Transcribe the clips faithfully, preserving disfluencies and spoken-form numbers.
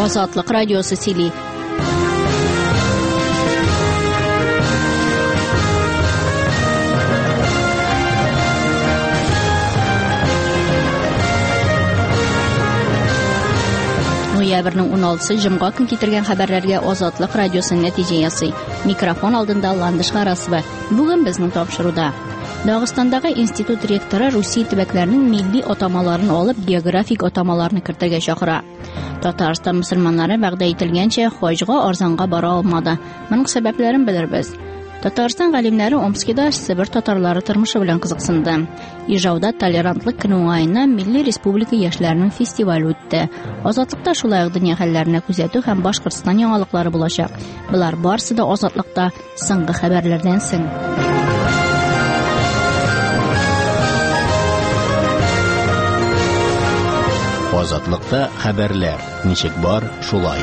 Азатлык радиосы сөйли. Ноябрьнең уналтысы җомга көн китергән хәбәрләргә Азатлык радиосын нәтиҗә ясый. Микрофон алдында Ландыш Гарасова. Бүген безнең тапшыруда Дагыстандагы институт ректоры Русия төбәкләренең милли атамаларын алып, географик атамаларны кертергә чакыра. Татарстан мөселманнары вәгъдә ителгәнчә хаҗга арзанга бара алмады. Моның сәбәпләрен белербез. Татарстан галимнәре Омскида Себер татарлары тормышы белән кызыксынды. Ижауда толерантлык көне уңаеннан Милли Республика яшьләренең фестивале үтте. Азатлыкта шулай ук дөнья хәлләренә күзәтү һәм Башкортстан яңалыклары булачак. Булар барысы да Азатлыкта соңгы хәбәрләрдән соң. Азатлыкта хәбәрләр. Ничек бар, шулай.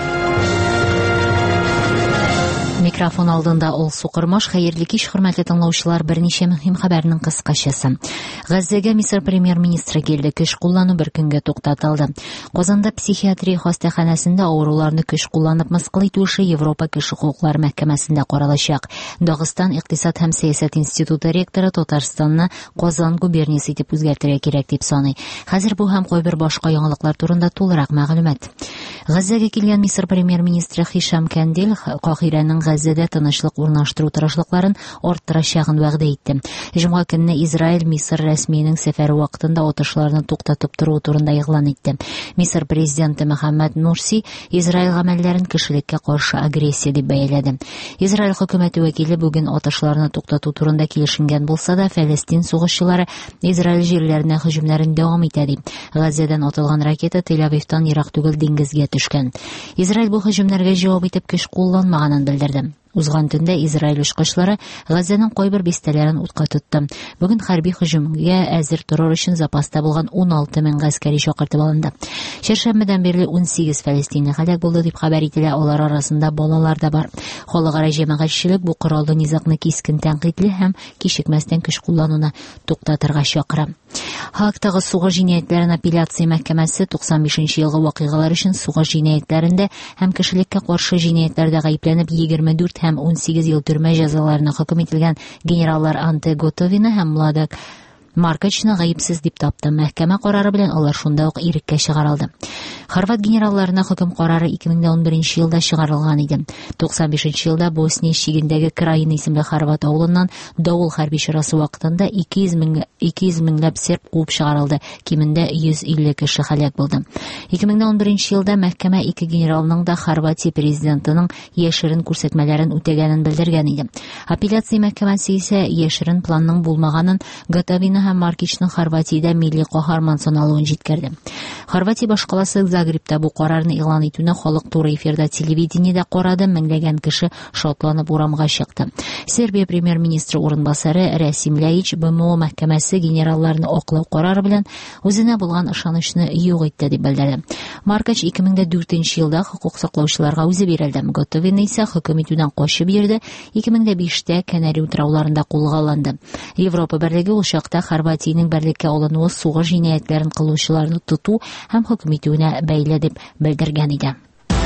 Микрофон алдында ул Сукырмаш. Хәерле кич, хөрмәтле тыңлаучылар, берничә мөһим хәбәрнең кыскачасы. Газзага Мисыр премьер-министры келде, көч куллану бер көнгә туктатылды. Казанда психиатрия хастаханәсендә авыруларны көч кулланып мыскыл итү эше Европа кеше хукуклары мәхкәмәсендә каралачак. Дагыстан икътисад һәм сәясәт институты ректоры Татарстанны Казан губерниясе итеп үзгәртергә кирәк дип саный. Хәзер бу һәм кайбер башка яңалыклар турында тулырак мәгълүмат. Газзага килгән Мисыр премьер-министры Хишам Кандил Кахирәнең Газзада тынычлык урнаштыру тырышлыкларын арттырачагын вәгъдә итте. Җомга көнне Израиль Мисыр рәсмиенең сәфәре вакытында атышларны туктатып тору турында игълан итте. Мисыр президенты Мөхәммәд Мурси Израиль гамәлләрен кешелеккә каршы агрессия дип бәяләде. Израиль хөкүмәте вәкиле бүген атышларны туктату турында килешенгән булса да, Фәлестин сугышчылары Израиль җирләренә һөҗүмнәрен дәвам итә дип. Газзадан атылган ракета Тель-Авивтан ерак түгел диңгезгә төшкән. Израиль бу һөҗүмнәргә җавап итеп көч кулланмаганын белдерде. Узган төндә Израиль очкычлары Газзаның кайбер бистәләрен утка тотты. Бүген хәрби һөҗүмгә әзер торыр өчен запаста булган ун алты мең гаскәри чакыртып алынды. Чәршәмбедән бери ун сигез фәлестинле һәлак булды дип хәбәр ителә. Алар арасында балалар да бар. Халыкара җәмәгатьчелек бу кораллы низакны кискен тәнкыйтьле һәм кичекмәстән көч куллануны туктатырга чакыра. Хактагы сугыш җинаятьләрен апелляция мәхкәмәсе туксан бишенче елгы вакыйгалар өчен сугыш җинаятьләрендә һәм кешелеккә каршы җинаятьләрдә гаепләнеп егерме дүрт һәм ун сигез ел төрмә җәзаларына хөкем ителгән генераллар Анте Готовина һәм Младак Маркачны гаепсез дип тапты. Мәхкәмә карары белән алар шунда ук иреккә чыгарылды. Хорват генералларына хөкем карары ике мең он беренче елда чыгарылган иде. туксан бишенче елда Босния чигендәге Краин исемле хорват авылыннан давыл хәрби чарасы вакытында ике йөз меңләп серб куып чыгарылды. Кимендә йөз илле кеше һәлак булды. ике мең он беренче елда мәхкәмә ике генералның да Хорватия президентының яшерен күрсәтмәләрен үтәгәнен белдергән иде. Апелляция мәхкәмәсе исә яшерен планның булмаганын, Готовина һәм Маркичның Хорватиядә милли каһарман саналуын җиткерде. Хорватия башкаласы Загребта бу карарны игълан итүне халык туры эфирда телевидениедә карады, меңләгән кеше шатланып урамга чыкты. Сербия премьер-министры урынбасары Расим Ляич БМО мәхкәмәсе генералларны аклау карары белән үзенә булган ышанычны юк итте дип белдерде. Маркач ике мең дүртенче елда хукук саклаучыларга үзе бирелде. Готовина исә хөкем итүдән качып йөрде. ике мең биштә Канари утрауларында кулга алынды. Европа берлеге ул чакта Хорватиянең берлеккә алынуы сугыш җинаятьләрен кылучыларны тоту һәм хөкем итүенә бәйле дип белдергән иде.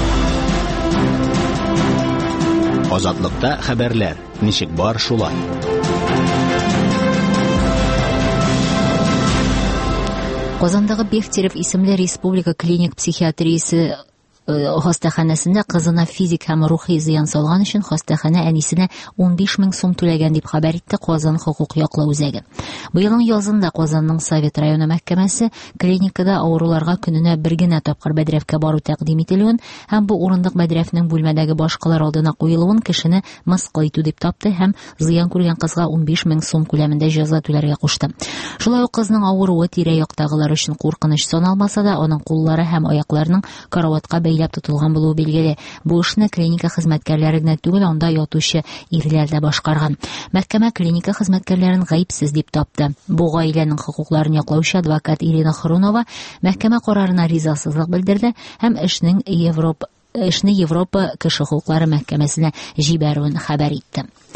Азатлыкта хәбәрләр. Ничек бар, шулай. Казандагы Бехтерев исемле республика клиник психиатриясе хастаханәсендә кызына физик һәм рухи зыян салган өчен хастаханә әнисенә ун биш мең сум түләгән дип хәбәр итте Казан хокук яклау үзәге. Быелның язында Казанның Совет районы мәхкәмәсе клиникада авыруларга көненә бер генә тапкыр бәдрәфкә бару тәкъдим ителүен һәм бу урындык бәдрәфнең бүлмәдәге башкалар алдына куелуын кешене мыскыл итү дип тапты һәм зыян күргән кызга ун биш мең сум күләмендә җәза түләргә кушты. Шулай ук кызның авыруы тирә-яктагылар өчен куркыныч саналмаса да, аның куллары һәм аякларының караватка бәйләп тотылган булуы билгеле. Бу эшне клиника хезмәткәрләре генә түгел, анда ятучы ирләр дә башкарган. Мәхкәмә клиника хезмәткәрләрен гаепсез дип тапты. Бу гаиләнең хокукларын яклаучы адвокат Ирина Хрунова мәхкәмә карарына ризасызлык белдерде һәм эшнең Европа эшне Европа кеше хокуклары мәхкәмәсенә җибәрүен хәбәр итте.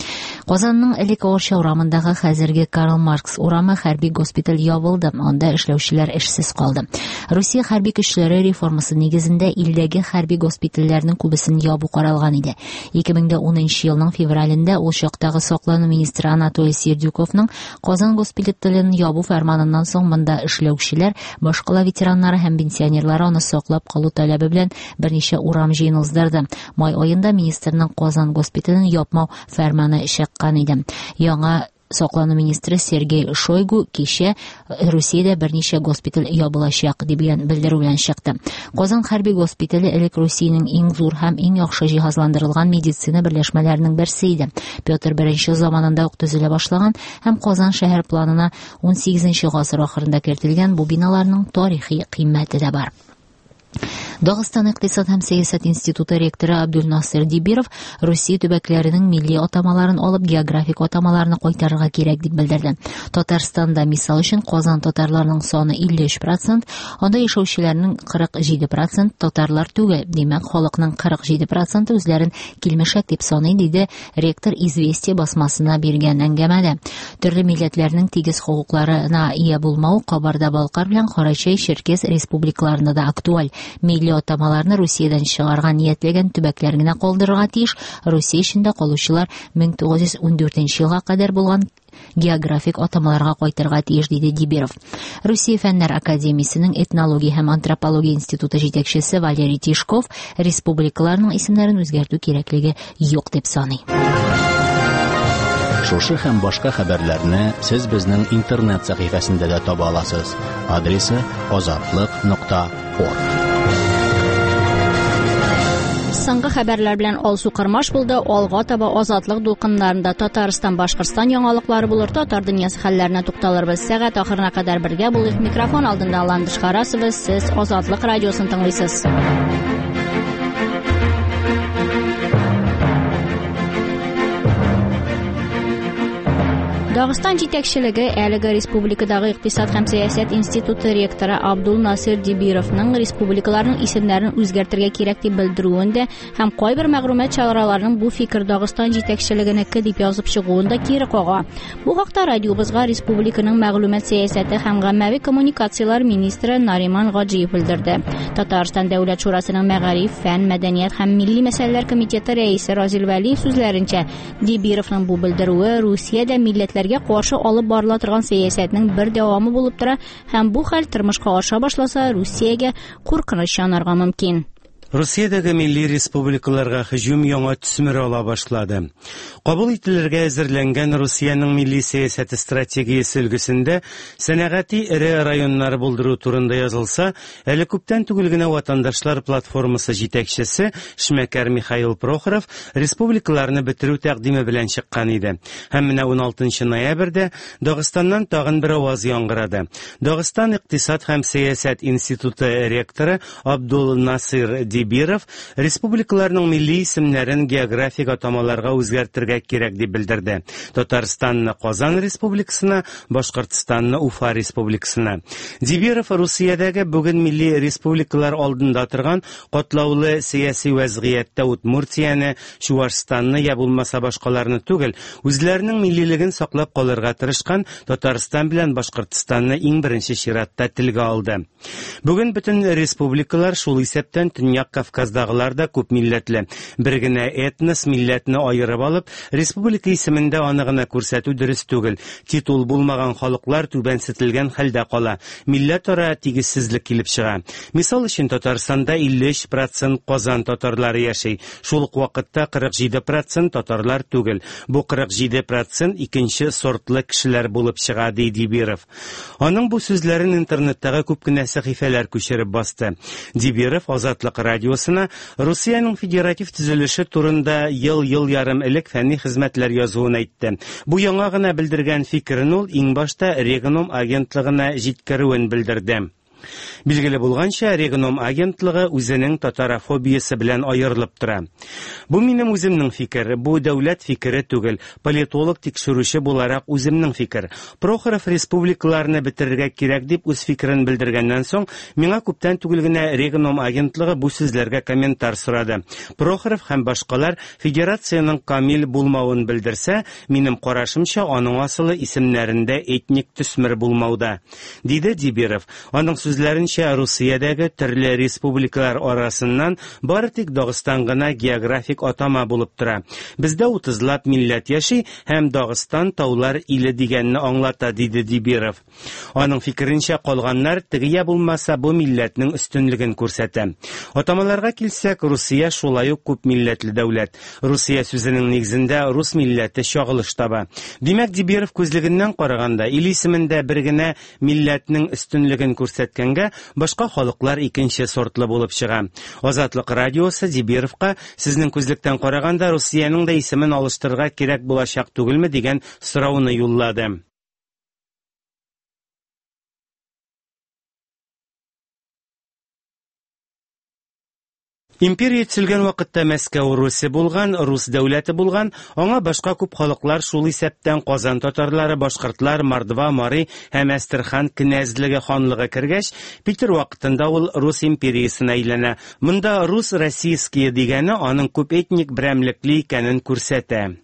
Казанның элек Орша урамындагы хәзерге Карл Маркс урамы хәрби госпиталь ябылды. Анда эшләүчеләр эшсез калды. Русия хәрби көчләре реформасы нигезендә илдәге хәрби госпитальләрнең күбесен ябу каралган иде. ике мең унынчы елның февралендә ул чактагы саклану министры Анатолий Сердюковның Казан госпитален ябу фәрманыннан соң монда эшләүчеләр, башкала ветераннары һәм пенсионерлары аны саклап калу таләбе белән берничә урам җыен уздырды. Май аенда министрның Казан госпитален япмау фәрманы чыккан иде. Яңа Саклану министры Сергей Шойгу кичә Русиядә берничә госпиталь ябылачак дигән белдерү белән чыкты. Казан хәрби госпитале элек Русиянең иң зур һәм иң яхшы җиһазландырылган медицина берләшмәләренең берсе иде. Петр беренче заманында ук төзелә башлаган һәм Казан шәһәр планына ун сигезенче гасыр ахырында кертелгән бу биналарның тарихи кыйммәте дә бар. Дагыстан икътисад һәм сәясәт институты ректоры Абдулнасир Дибиров Русия төбәкләренең милли атамаларын алып географик атамаларны кайтарырга кирәк дип белдерде. Татарстанда мисал өчен Казан татарларының саны илле өч процент, анда яшәүчеләрнең кырык җиде процент татарлар түгел. Димәк, халыкның кырык җиде процент үзләрен килмешәк дип саный, диде ректор Известия басмасына биргән әңгәмәдә. Төрле милләтләрнең тигез хокукларына ия булмау Кабарда-Балкар белән Карачай, Черкес республикаларында да актуаль. Милли атамаларны Русиядән чыгарга ниятләгән төбәкләр генә калдырырга тиеш. Русия эчендә калучылар мең тугыз йөз ундүртенче елга кадәр булган географик атамаларга кайтырга тиеш, диде Дибиров. Русия фәннәр академиясенең этнология һәм антропология институты җитәкчесе Валерий Тишков республикаларның исемнәрен үзгәртү кирәклеге юк дип саный. Шушы һәм башка хәбәрләрне сез безнең интернет сәхифәсендә дә таба аласыз. Адресы азатлык нокта орг. Соңгы хәбәрләр белән Алсу Кырмаш булды. Алга таба азатлык дулкыннарында Татарстан, Башкортстан яңалыклары булыр. Татар дөньясы хәлләренә тукталырбыз. Сәгать ахырына кадәр бергә булыйк. Микрофон алдында Ландыш Харасыбыз. Сез Азатлык радиосын тыңлыйсыз. Дагыстан җитәкчелеге әлеге республикадагы икътисад һәм сәясәт институты ректоры Абдулнасир Дибировның республикаларның исемнәрен үзгәртергә кирәк дип белдерүендә һәм кайбер мәгълүмат чараларының бу фикер Дагыстан җитәкчелегенеке дип язып чыгуында кире кага. Бу хакта радиобызга республиканың мәгълүмат сәясәте һәм гаммәви коммуникациялар министры Нариман Гаджиев белдерде. Татарстан дәүләт шурасының мәгариф, фән, мәдәният һәм милли мәсьәләләр комитеты рәисе Разил Вәлиев сүзләренчә, Дибировның бу белдерүе Русиядә милләтләр каршы алып барыла торган сәясәтнең бер дәвамы булып тора һәм бу хәл тормышка аша башласа, Русиягә куркыныч янарга мөмкин. Русиядәге милли республикаларга һөҗүм яңа төсмер ала башлады. Кабул ителергә әзерләнгән Русиянең милли сәясәт стратегиясе өлгесендә сәнәгати эре районнар булдыру турында язылса, әле күптән түгел генә ватандашлар платформасы җитәкчесе Шмәкәр Михаил Прохоров республикаларны бетерү тәкъдиме белән чыккан иде. Һәм менә уналтынчы ноябрьдә Дагыстаннан тагын бер аваз яңгырады. Дагыстан икътисад һәм сәясәт институты ректоры Абдулнасир Дибиров республикаларның милли исемнәрен географик атамаларга үзгәртергә кирәк дип белдерде. Татарстанны Казан республикасына, Башкортстанны Уфа республикасына. Дибиров Русиядәге бүген милли республикалар алдында торган катлаулы сияси вазгыятьтә Удмуртияны, Чувашстанны я булмаса башкаларны түгел, үзләренең миллилеген саклап калырга тырышкан Татарстан белән Башкортстанны иң беренче чиратта телгә алды. Бүген бөтен республикалар шул исәптән Төньяк Кавказдагылар да күп милләтле. Бер генә этнос милләтне аерып алып, республика исемендә аны гына күрсәтү дөрес түгел. Титул булмаган халыклар түбәнсетелгән хәлдә кала. Милләт-ара тигезсезлек килеп чыга. Мисал өчен Татарстанда илле өч процент Казан татарлары яши. Шул ук вакытта кырык җиде процент татарлар түгел. Бу кырык җиде процент икенче сортлы кешеләр булып чыга, ди Дибиров. Аның бу сүзләрен интернеттагы күп кенә сәхифәләр күчереп басты. Дибиров Азатлык радиосына Русиянең федератив төзелеше турында ел-ел ярым элек фәнни хезмәтләр язуын әйтте. Бу яңа гына белдергән фикерен ул иң башта Регион агентлыгына җиткерүен белдерде. Билгеле булганча, Регеном агентлыгы үзенең татарофобиясе белән аерылып тора. Бу минем үземнең фикер, бу дәүләт фикере түгел, политолог тикшерүче буларак үземнең фикер. Прохоров республикаларны бетерергә кирәк дип үз фикерен белдергәннән соң, миңа күптән түгел генә Регеном агентлыгы бу сүзләргә комментар сорады. Прохоров һәм башкалар федерациянең камил булмавын белдерсә, минем карашымча аның асылы исемнәрендә этник төсмер булмауда, диде Дибиров. Аның сүзләренчә, Русиядәге төрле республикалар арасыннан бары тик Дагыстан гына географик атама булып тора. Бездә утызлап милләт яши һәм Дагыстан таулар иле дигәнне аңлата, диде Дибиров. Аның фикеренчә, калганнар тегия булмаса бу милләтнең өстенлеген күрсәтә. Атамаларга килсәк, Русия шулай ук күп милләтле дәүләт. Русия сүзенең нигезендә рус милләте чагылыш таба. Димәк, Дибиров күзлегеннән караганда, ил исемендә бер генә милләтнең өстенлеген күрсәткәнгә, башка халыклар икенче сортлы булып чыга. Азатлык радиосы Дибировка сезнең күзлектән караганда Русиянең дә исемен алыштырырга кирәк булачак түгелме дигән сорауны юллады. Империя төзелгән вакытта Мәскәү Русе булган, рус дәүләте булган, аңа башка күп халыклар шул исәптән Казан татарлары, башкортлар, Мордва, Мари һәм Әстерхан князьлеге ханлыгы кергәч, Питер вакытында ул Рус империясына әйләнә. Монда рус российские дигәне аның күп этник берәмлекле икәнен күрсәтә.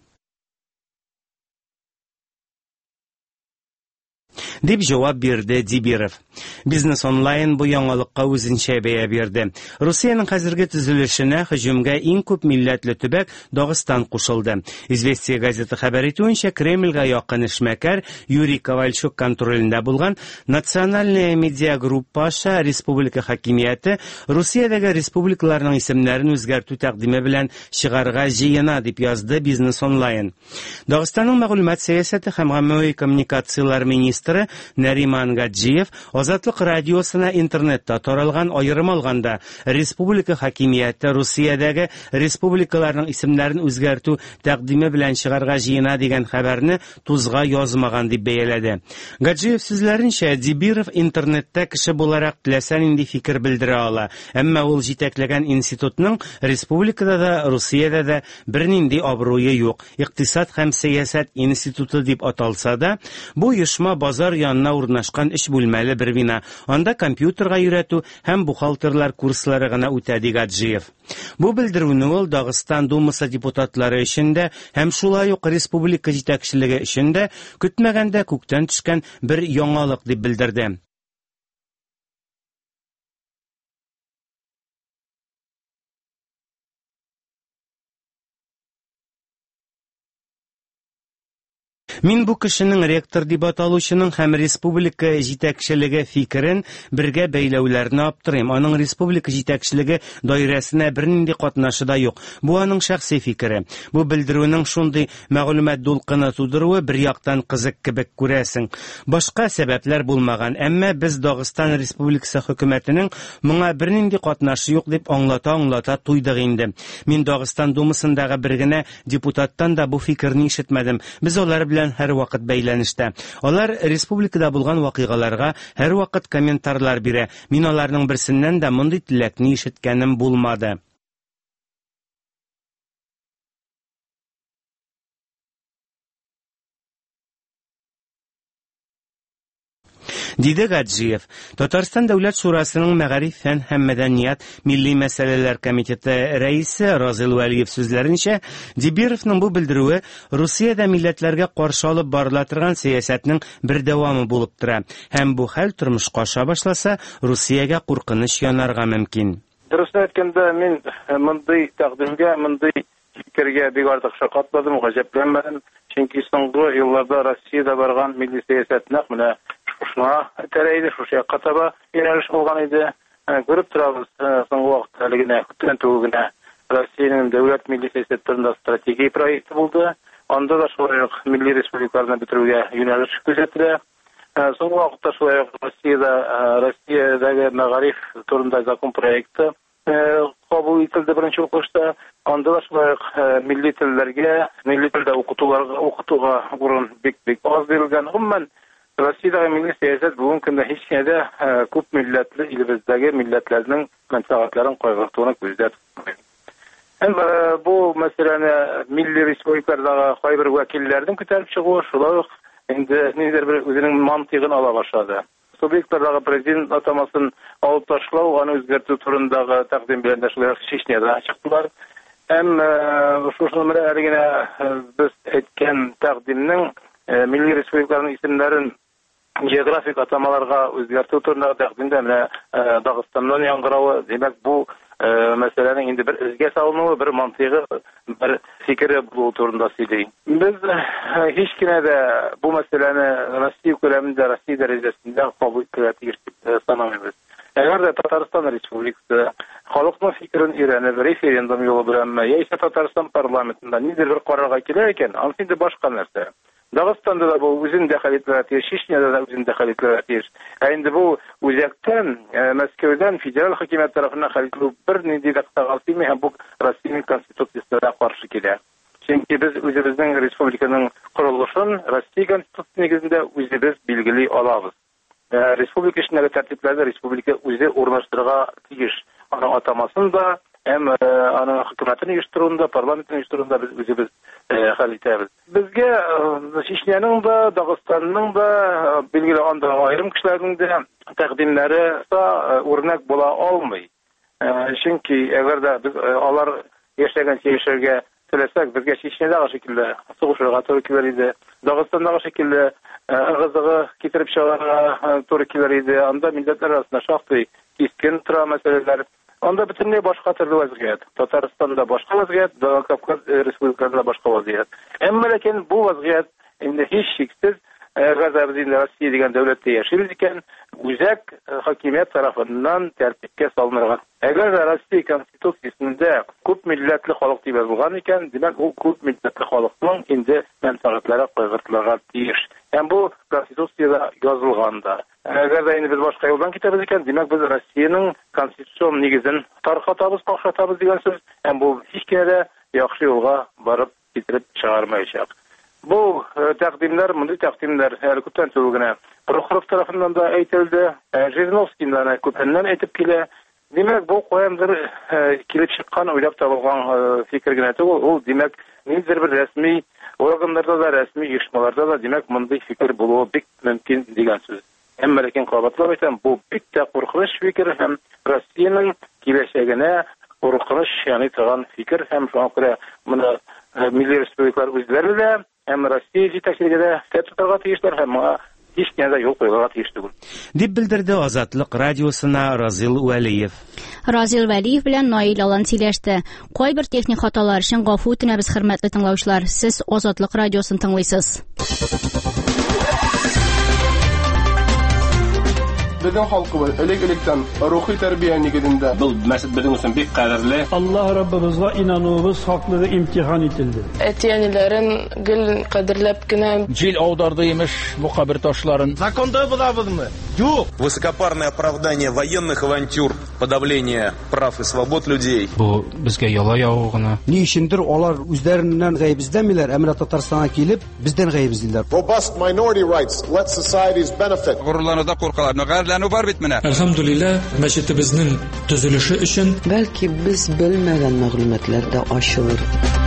Дип җавап бирде Дибиров. Бизнес онлайн бу яңалыкка үзенчә бәя бирде. Русиянең хәзерге төзелешенә һөҗүмгә иң күп милләтле төбәк Дагыстан кушылды. Известия газеты хәбәр итүенчә, Кремльгә якын эшмәкәр Юрий Ковальчук контролендә булган Национальная медиагруппа аша республика хакимияте Русиядәге республикаларның исемнәрен үзгәртү тәкъдиме белән чыгарга җыена, дип язды Бизнес онлайн. Дагыстанның мәгълүмат сәясәте һәм гаммәви коммуникациялар министры Нариман Гаджиев Азатлык радиосына интернетта таралган аерым алганда республика хакимияте Русиядәге республикаларның исемнәрен үзгәртү тәкъдиме белән чыгарга җыена дигән хәбәрне тузга язмаган дип бәяләде. Гаджиев сүзләренчә, Дибиров интернетта кеше буларак теләсә нинди фикер белдерә ала, әмма ул җитәкләгән институтның республикада да, Русиядә дә бернинди абруе юк. Икътисад һәм сәясәт институты дип аталса да, бу оешма базар янына урнашкан өч бүлмәле бер бина. Анда компьютерга өйрәтү һәм бухгалтерлар курслары гына үтә, ди Гаджиев. Бу белдерүне ул Дагыстан думасы депутатлары өчен дә һәм шулай ук республика җитәкчелеге өчен дә көтмәгәндә күктән төшкән бер яңалык дип белдерде. Мин бу кешенең ректор дип аталучының һәм республика җитәкчелеге фикерен бергә бәйләүләрне аптырыйм. Аның республика җитәкчелеге даирәсенә бернинди катнашы да юк. Бу аның шәхси фикере. Бу белдерүнең шундый мәгълүмат дулкыны тудыруы бер яктан кызык кебек күрәсең. Башка сәбәпләр булмаган, әмма без Дагыстан республикасы хөкүмәтенең моңа бернинди катнашы юк дип аңлата-аңлата туйдык инде. Мин Дагыстан думасындагы бер генә депутаттан да бу фикерне ишетмәдем. Без алар белән һәр вакыт бәйләнештә. Алар республикада булган вакыйгаларга һәр вакыт комментарлар бирә. Мин аларның берсеннән дә мондый теләкне ишеткәнем булмады. Диде Гаджиев. Татарстан Дәүләт Шурасының Мәгариф, фән һәм мәдәният милли мәсьәләләр комитеты рәисе Разил Вәлиев сүзләренчә, Дибировның бу белдерүе Русиядә милләтләргә каршы алып барыла торган сәясәтнең бер дәвамы булып тора. Һәм бу хәл тормышка аша башласа, Русиягә куркыныч янарга мөмкин. Дөресен әйткәндә, мин мондый тәкъдимгә, мондый фикергә бик артык шакатладым, гаҗәпләнмәдем. Чөнки соңгы елларда Россиядә барган милли сәясәтне менә шуңа тәрәйде, шушы катаба юнәлеш булган иде. Күреп торабыз, соңгы вакытта әлегенә күптән түгенә Россиянең дәүләт милли сәясәтендә стратегия проекты булды. Анда да шулай ук милли республикаларны бетерүгә юнәлеш күрсәтелә. Соңгы вакытта шулай ук Россиядә Россиядәге мәгариф турында закон проекты кабул ителде беренче укышта. Анда да шулай ук милли телләргә, милли телдә укытуларга укытуга урын бик-бик аз бирелгән. Гомумән Россиядагы милли сәясәт бүген көндә һич кенә күп милләтле илебездәге милләтләрнең мәнфәгатьләрен кайгыртуны күздә тотмый. Һәм бу мәсьәләне милли республикалардагы кайбер вәкилләрнең күтәреп чыгуы шулай ук инде ниндидер бер үзенең мантыйгын ала башлады. Республикалардагы президент атамасын алып ташлау, аны үзгәртү турындагы тәкъдим белән дә шулай Чечняда чыктылар. Һәм шушы менә әле генә без әйткән тәкъдимнең милли республикаларның исемнәрен географик атамаларга үзгәртү турындагы тәкъдимдә менә Дагыстаннан яңгыравы, димәк бу мәсьәләнең инде бер изгә салынуы, бер мантыйгы, бер фикере булу турында сөйли. Без һич кенә дә бу мәсьәләне Россия күләмендә, Россия дәрәҗәсендә кабул итәргә тиеш дип санамыйбыз. Әгәр дә Татарстан Республикасы халыкның фикерен өйрәнеп, референдум юлы белән яисә Татарстан парламентында ниндидер бер карарга килә икән, анысы инде башка нәрсә. Дагыстанда да бу үзен дәхәл итәргә тиеш, Чечняда да үзен дәхәл итәргә тиеш. Ә инде бу үзәктән, Мәскәүдән федераль хакимият тарафыннан хәл ителү бер нинди дә тагылмый һәм бу Россиянең конституциясенә каршы килә. Чөнки без үзебезнең республиканың корылышын Россия конституциясе нигезендә үзебез билгели алабыз. Республика эчендәге тәртипләрдә республика үзе урнаштырырга тиеш. Аның атамасын да, һәм аның хөкүмәтен оештыруында, парламентын оештыруында біз үзебез хәл итәбез. Безгә Чечняның да, Дагыстанның да, билгеле анда айрым кешеләрнең дә тәкъдимнәре үрнәк була алмый. Чөнки әгәр дә без алар яшәгәнчә яшәргә теләсәк, безгә Чечнядагы шикелле сугышырга туры килер иде. Дагыстандагы шикелле ыгы-зыгы китереп чыгарга туры килер иде. Анда милләтләр арасында шактый кискен тора мәсьәләләр. Анда бөтенләй башка төрле вазгыять. Татарстанда башка вазгыять, Кавказ республикаларында башка вазгыять. Әмма ләкин бу вазгыять инде һич шиксез Газабизин Россия дигән дәүләттә яшибез икән, үзәк хакимият тарафыннан тәртипкә салынырга. Әгәр Россия конституциясендә күп милләтле халык дип язылган икән, димәк ул күп милләтле халыкның инде мәнфәгатьләре кайгыртылырга тиеш. Һәм бу конституциядә язылган да. Әгәр дә инде без башка юлдан китәбез икән, димәк без Россиянең конституцион нигезен таркатабыз, кашатабыз дигән сүз. Һәм бу һич кенә дә яхшы юлга барып китереп чыгармаячак. Бу тәкъдимнәр, мондый тәкъдимнәр әле күптән түгел генә Прохоров тарафыннан да әйтелде, Жириновскийдан да күптәннән әйтеп килә. Димәк, бу каяндыр килеп чыккан, уйлап табылган фикер генә түгел, ул димәк ниндидер бер рәсми органнарда да, рәсми оешмаларда да димәк мондый фикер булуы бик мөмкин дигән сүз. Әмма ләкин кабатлап әйтәм, бу бик тә куркыныч фикер һәм Россиянең киләчәгенә куркыныч яный торган фикер һәм шуңа күрә моны милли республикалар үзләре дә һәм Россия җитәкчелеге дә тотарга тиешләр һәм моңа һич кенә дә юл куярга тиеш түгел. Дип белдерде Азатлык радиосына Разил Вәлиев. Разил Вәлиев белән Наил Алан сөйләште. Кайбер техник хаталар өчен гафу үтенәбез, хөрмәтле тыңлаучылар. Сез Азатлык радиосын тыңлыйсыз. Безнең халкыбыз элек-электән рухи тәрбия нигезендә. Бу мәсәл безнең өчен бик кадерле. Аллаһ Раббыбызга инануыбыз хаклыгы имтихан ителде. Әтиәниләрен гел кадерләп кенә Җил аударды имеш бу кабер ташларын. Законда булабызмы? Юк. Высокопарное оправдание военных авантюр, подавление прав и свобод людей. Бу безгә яла яву гына. Ни өчендер алар үзләреннән гаебездәмиләр, әмма Татарстанга килеп, бездән гаебездиләр. Robust minority rights let societies benefit. Горурлануда куркалар, нәгәрләнү бар бит менә. Әлхәмдүлилләh, мәчетебезнең төзелеше өчен бәлки без белмәгән мәгълүматлар да ачылыр.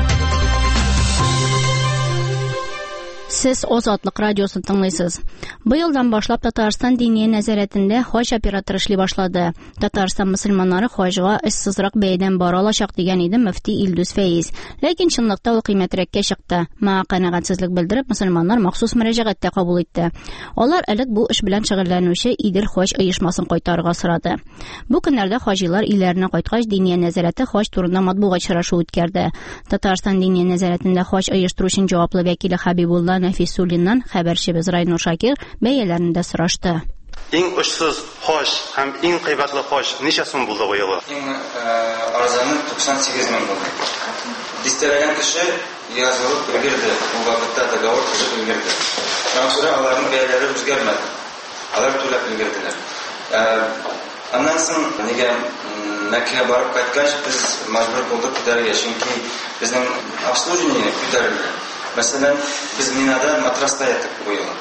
Сез Азатлык радиосын тыңлыйсыз. Быелдан башлап Татарстан дини нәзарәтендә хаҗ операторы эшли башлады. Татарстан мөселманнары хаҗга эшсезрак бәйдән бара алачак дигән иде мөфти Илдус Фәиз. Ләкин чынлыкта ул кыйммәтрәккә чыкты. Моңа канәгатьсезлек белдереп, мөселманнар махсус мөрәҗәгатьтә кабул итте. Алар элек бу эш белән шөгыльләнүче Идел хаҗ оешмасын кайтарырга сорады. Бу көннәрдә хаҗилар илләренә кайткач дини нәзарәте хаҗ турында матбугат очрашу үткәрде. Татарстан дини нәзарәтендә хаҗ оештыручы җаваплы вәкиле Хәбибулла Нәфисуллиннан хәбәрчебез Райнур Шакир бәяләрендә сорашты. Иң очсыз хаҗ һәм иң кыйбатлы хаҗ ничә сум булды бу елы? Иң арзаны туксан сигез мең булды. Дистәләгән кеше язылып өлгерде. Бу вакытта договор төзеп өлгерде. Шуңа аларның бәяләре үзгәрмәде. Алар түләп өлгерделәр. Аннан соң нигә Мәккәгә барып кайткач без мәҗбүр булдык күтәрергә, чөнки безнең обслуживание күтәрелде. Мәсәлән, без Минада матраста яттык бу ел.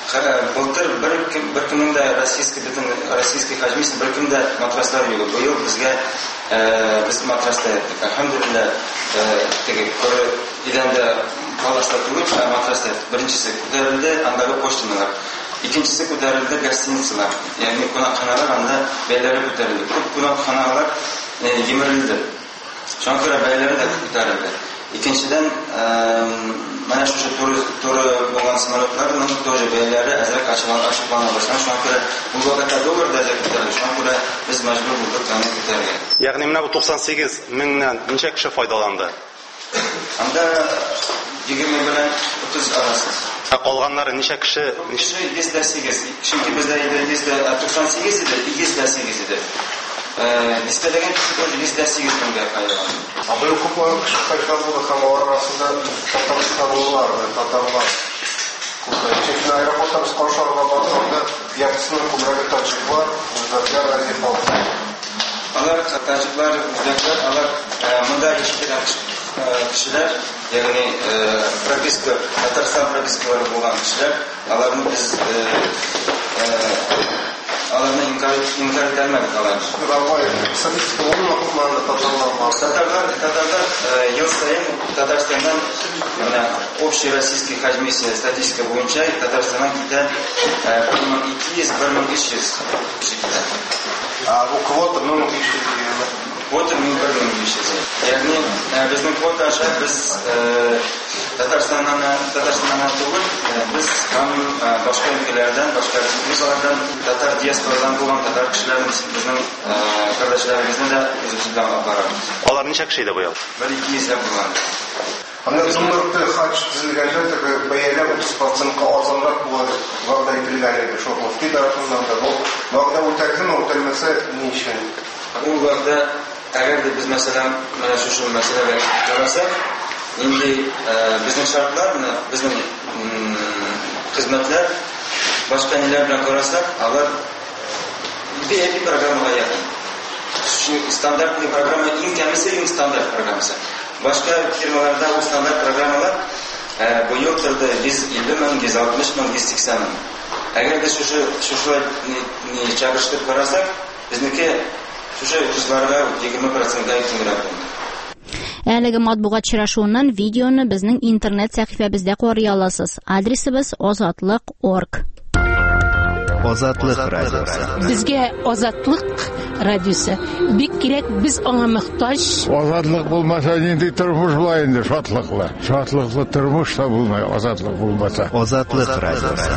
былтыр бер бер кемнең дә российский бөтен российский хаҗмис бер кем дә матраслар юк. Быел безгә без матраста яттык. Алхамдулилlah, теге коры идәндә паласта түгел, матраста. Беренчесе күтәрелде, андагы почталар. Икенчесе күтәрелде гостиницалар. Ягъни кунакханалар, анда бәйләре күтәрелде. Күп кунакханалар җимерелде. Шуңа күрә бәйләре дә күтәрелде. Икенчедән, менә шушы туры туры булган самолетларның тоже бәяләре әзрәк ачыклана ачыклана башлады. Шуңа күрә бу вакытта доллар да күтәрелде. Шуңа күрә без мәҗбүр булдык аны күтәрергә. Ягъни менә бу туксан сигез меңнән ничә кеше файдаланды? Анда егерме белән утыз арасы. Ә калганнары ничә кеше? йөз дә сигез. Чөнки бездә йөз дә туксан сигез иде, йөз дә сигез иде. Дистәләгән кеше тоже йөз дә сигез меңгә файдаланды. Быел күпләр кеше файдаланды һәм алар арасында татарстанлылар, татарлар. Чөнки аэропортта без каршыларга барганда яртысыннан күбрәге таҗиклар, үзбәкләр разил алды. Алар таҗиклар, үзбәкләр, алар монда яшәгән кешеләр, ягъни прописка, Татарстан пропискалары булган кешеләр, аларны без аларны инкар инкар итәлмәдек алар. Татарлар, татарлар ел сайын Татарстаннан менә общий российский хаҗмиссия статистика буенча Татарстаннан китә bir мең ике йөз - bir мең өч йөз кеше китә. А бу квота мең биш йөз. Квота мең биш йөз. Ягъни безнең квота аша без Татарстаннан Татарстаннан түгел, без һәм башка өлкәләрдән, башка республикалардан, татар диаспорадан булган татар кешеләрне безнең кардәшләребезне дә үзебез белән алып барабыз. Алар ничә кеше иде быел? bir ике йөз булган. Анда зумлыкты хаҗ төзелгәндә теге бәяләр утыз процентка арзанрак булды. Вакыт ителгән иде. Шул мөфти тарафыннан да бу вакытта үтәлсәме, үтәлмәсә ни өчен? Ул вакытта әгәр дә без мәсәлән менә шушы мәсьәләгә карасак, инде безнең шартлар, менә безнең хезмәтләр башка ниләр белән карасак, алар бер программага якын. Стандартный программа иң кәмесе иң стандарт программасы. Башка фирмаларда ул стандарт программалар быел торды йөз илле мең, йөз алтмыш мең, йөз сиксән мең. Әгәр дә шушы шушы ни чагыштырып карасак, безнеке шушы утызларга егерме процентка кимрәк булды. Әлеге матбугат очрашуыннан видеоны безнең интернет сәхифәбездә карый аласыз. Адресыбыз азатлык точка орг. Азатлык радиосы. Безгә Азатлык радиосы бик кирәк, без аңа мохтаҗ. Азатлык булмаса нинди тормыш була инде, шатлыклы. Шатлыклы тормыш та булмый, азатлык булмаса. Азатлык радиосы.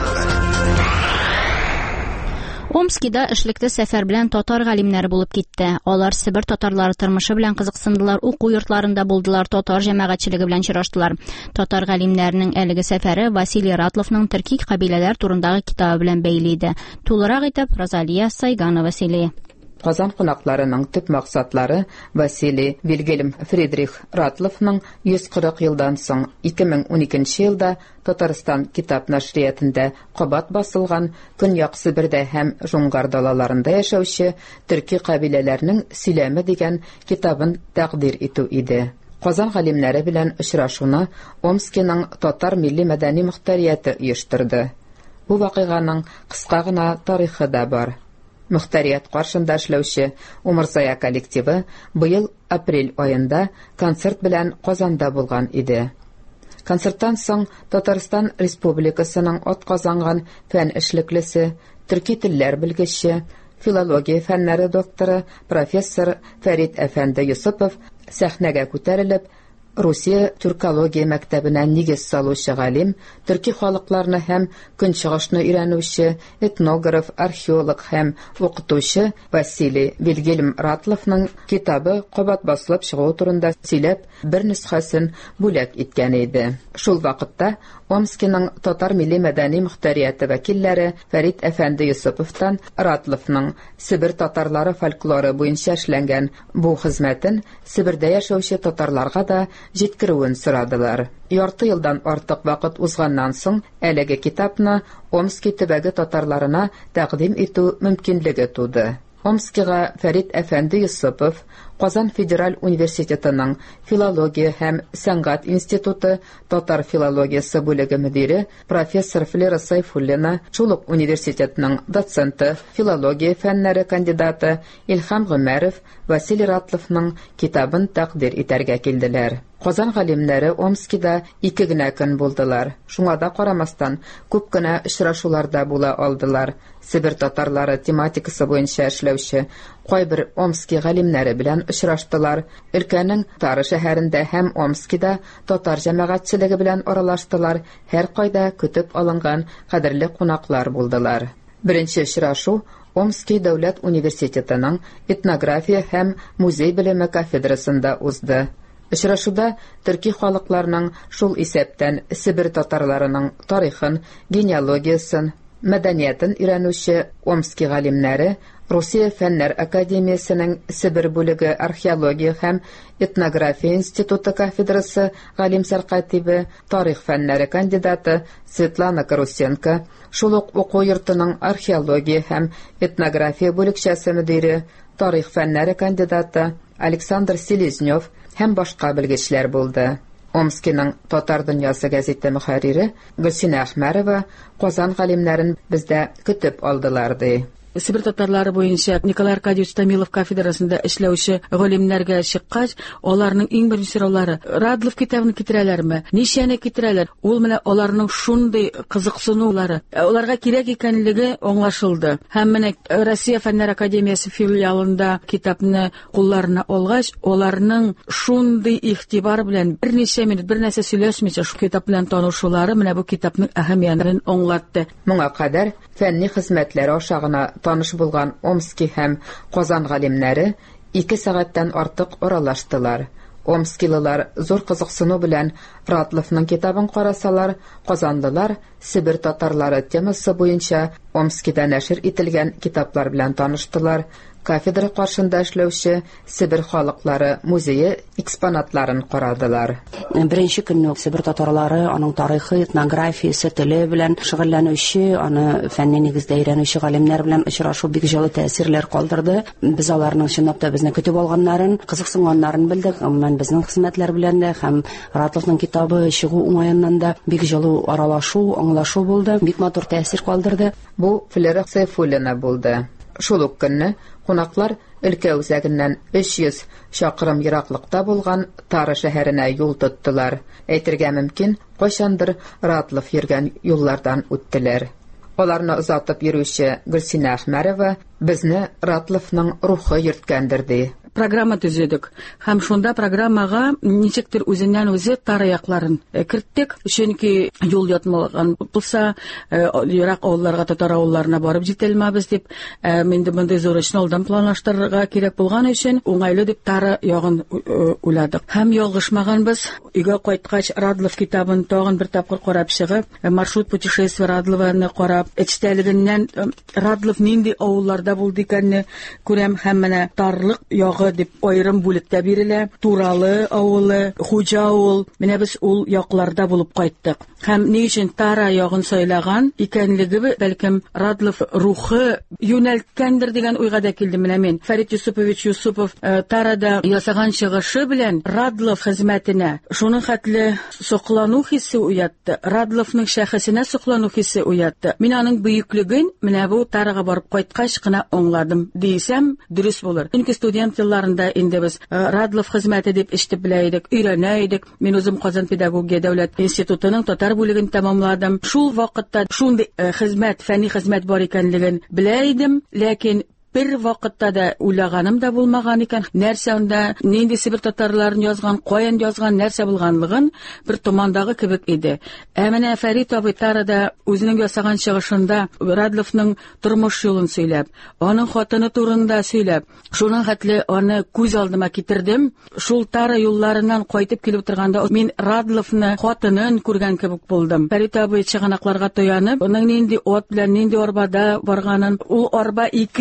Омскида эшлекле сәфәр белән татар галимнәре булып китте. Алар Себер татарлары тормышы белән кызыксындылар, уку йортларында булдылар, татар җәмәгатьчелеге белән чыраштылар. Татар галимнәренең әлеге сәфәре Василий Ратловның төрки кабиләләр турындагы китабы белән бәйле иде. Тулырак итеп Розалия Сайганова сөйли. Казан кунакларының төп максатлары Василий Вильгельм Фридрих Ратловның йөз кырык елдан соң ике мең уникенче елда Татарстан китап нәшриятендә кабат басылган Көньяк Себердә һәм Жоңгар далаларында яшәүче төрки кабиләләрнең сөйләме дигән китабын тәкъдир итү иде. Казан галимнәре белән очрашуны Омскиның татар милли мәдәни мөхтәрияте оештырды. Бу вакыйганың кыска гына тарихы да бар. Мөхтәрият каршында эшләүче Умырзая коллективы быел апрель айында концерт белән Казанда булган иде. Концерттан соң Татарстан Республикасының атказанган фән эшлеклесе, төрки телләр белгече, филология фәннәре докторы профессор Фәрит Әфәнде Юсупов сәхнәгә күтәрелеп, Русия türkология мәктәбенә нигез салучы галим, төрки халыкларны һәм көнчыгышны өйрәнүче, этнограф, археолог һәм укытучы Василий Вильгельм Ратловның китабы кабат басылып чыгу турында сөйләп, бер нөсхәсен бүләк иткән иде. Шул вакытта Омскиның татар милли мәдәни мөхтәрияте вәкилләре Фәрит Әфәнде Юсуповтан Ратловның Себер татарлары фольклоры буенча эшләнгән бу хезмәтен Себердә яшәүче татарларга да җиткерүен сорадылар. Ярты елдан артык вакыт узганнан соң әлеге китапны Омски төбәге татарларына тәкъдим итү мөмкинлеге туды. Омскига Фәрит Әфәнде Юсупов, Казан Федераль университетының филология һәм сәнгать институты татар филологиясы бүлеге мөдире профессор Флера Сайфуллина, Чулук университетының доценты, филология фәннәре кандидаты Илһам Гомәров Василий Ратловның китабын тәкъдир итәргә килделәр. Казан галимнәре Омскида ике генә көн булдылар. Шуңа да карамастан, күп кенә очрашуларда була алдылар. Себер татарлары тематикасы буенча эшләүче кайбер Омски галимнәре белән очраштылар. Өлкәнең Тары шәһәрендә һәм Омскида татар җәмәгатьчелеге белән аралаштылар. Һәр кайда көтеп алынган кадерле кунаклар булдылар. Беренче очрашу Омский дәүләт университетының этнография һәм музей белеме кафедрасында узды. Очрашуда төрки халыкларының шул исәптән Себер татарларының тарихын, генеалогиясын, мәдәниятен өйрәнүче Омский галимнәре Русия фәннәр академиясының Себер бүлеге археология һәм этнография институты кафедрасы галим сәркатибе, тарих фәннәре кандидаты Светлана Карусенко, шул ук уку йортының археология һәм этнография бүлекчәсе мөдире, тарих фәннәре кандидаты Александр Селезнев һәм башка белгечләр булды. Омскиның Татар дөньясы гәзите мөхәррире Гөлсинә Әхмәрова Казан галимнәрен бездә көтеп алдылар ди. Себер татарлары буенча Николай Аркадьевич Томилов кафедрасында эшләүче галимнәргә чыккач, аларның иң беренче сораулары: Радлов китабын китерәләрме? Ничәне китерәләр? Ул менә аларның шундый кызыксынулары, аларга кирәк икәнлеге аңлашылды. Һәм менә Россия фәннәр академиясе филиалында китапны кулларына алгач, аларның шундый игътибар белән берничә минут бер нәрсә сөйләшмичә шу китап белән танышулары менә бу китапның әһәмиятен аңлатты. Моңа кадәр фәнни хезмәтләре ашагына таныш булган Омский һәм Казан галимнәре ике сәгатьтән артык аралаштылар. Омскилылар зур кызыксыну белән Ратловның китабын карасалар, казанлылар Себер татарлары темасы буенча Омскида нәшер ителгән китаплар белән таныштылар. Кафедра каршында эшләүче Себер халыклары музее экспонатларын карадылар. Беренче көнне Себер татарлары аның тарихы, этнографиясе, теле белән шөгыльләнүче, аны фәнни нигездә өйрәнүче галимнәр белән очрашу бик җылы тәэсирләр калдырды. Без аларның чынлап та безне көтеп алганнарын, кызыксынганнарын белдек. Мен безнең хезмәтләр белән дә һәм Ратловның китабы чыгу уңаеннан да бик җылы аралашу, аңлашу булды. Бик матур тәэсир калдырды. Бу Флера Сайфуллина булды. Шул ук көнне кунаклар өлкә үзәгеннән өч йөз чакрым ераклыкта булган Тары шәһәренә юл тоттылар. Әйтергә мөмкин, кайчандыр Ратлов йөргән юллардан үттеләр. Аларны озатып йөрүче Гөлсинә Әхмәрова безне Ратловның рухы йөрткәндер ди. Программа төзедек. Һәм шунда программага ничектер үзеннән үзе Тары якларын керттек. Чөнки юл ятмаган булса, ерак авылларга, татар авылларына барып җитәлмәбез дип, менде мондай зур эшне алдан планлаштырырга кирәк булган өчен уңайлы дип Тары ягын уйладык. Һәм ялгышмаганбыз. Өйгә кайткач Радлов китабын тагын бер тапкыр карап чыгып, маршрут путешествия Радловны карап, эчтәлегеннән Радлов нинди авылларда булды икәнне күрәм. Һәм менә Тарлык ягы дип айрым бүлектә бирелә. Туралы авылы, Хуҗа авыл. Менә без ул якларда булып кайттык. Һәм ни өчен Тара ягын сайлаган икәнлеге бәлкем Радлов рухы юнәлткәндер дигән уйга да килде менә мин. Фәрит Юсупович Юсупов Тарада ясаган чыгышы белән Радлов хезмәтенә шуның хәтле соклану хисе уятты. Радловның шәхесенә соклану хисе уятты. Мин аның бөеклеген менә бу Тарага барып кайткач кына аңладым дисәм дөрес булыр. Чөнки студент елларында инде без Радлов хезмәте дип ишетеп белә идек, өйрәнә идек. Мин үзем Казан педагогия дәүләт институтының татар бүлеген тәмамладым. Шул вакытта шундый хезмәт, фәнни хезмәт бар икәнлеген белә идем, ләкин бер вакытта да уйлаганым да булмаган икән. Нәрсә анда, нинди Себер татарларын язган, каян язган, нәрсә булганлыгын бер томандагы кебек иде. Ә менә Фәрит абый Тарада үзенең ясаган чыгышында Радловның тормыш юлын сөйләп, аның хатыны турында сөйләп, шуның хәтле аны күз алдыма китердем. Шул Тара юлларыннан кайтып килеп торганда мин Радловны хатынын күргән кебек булдым. Фәрит абый чыганакларга таянып, аның нинди ат белән, нинди арбада барганын, ул арба ике генә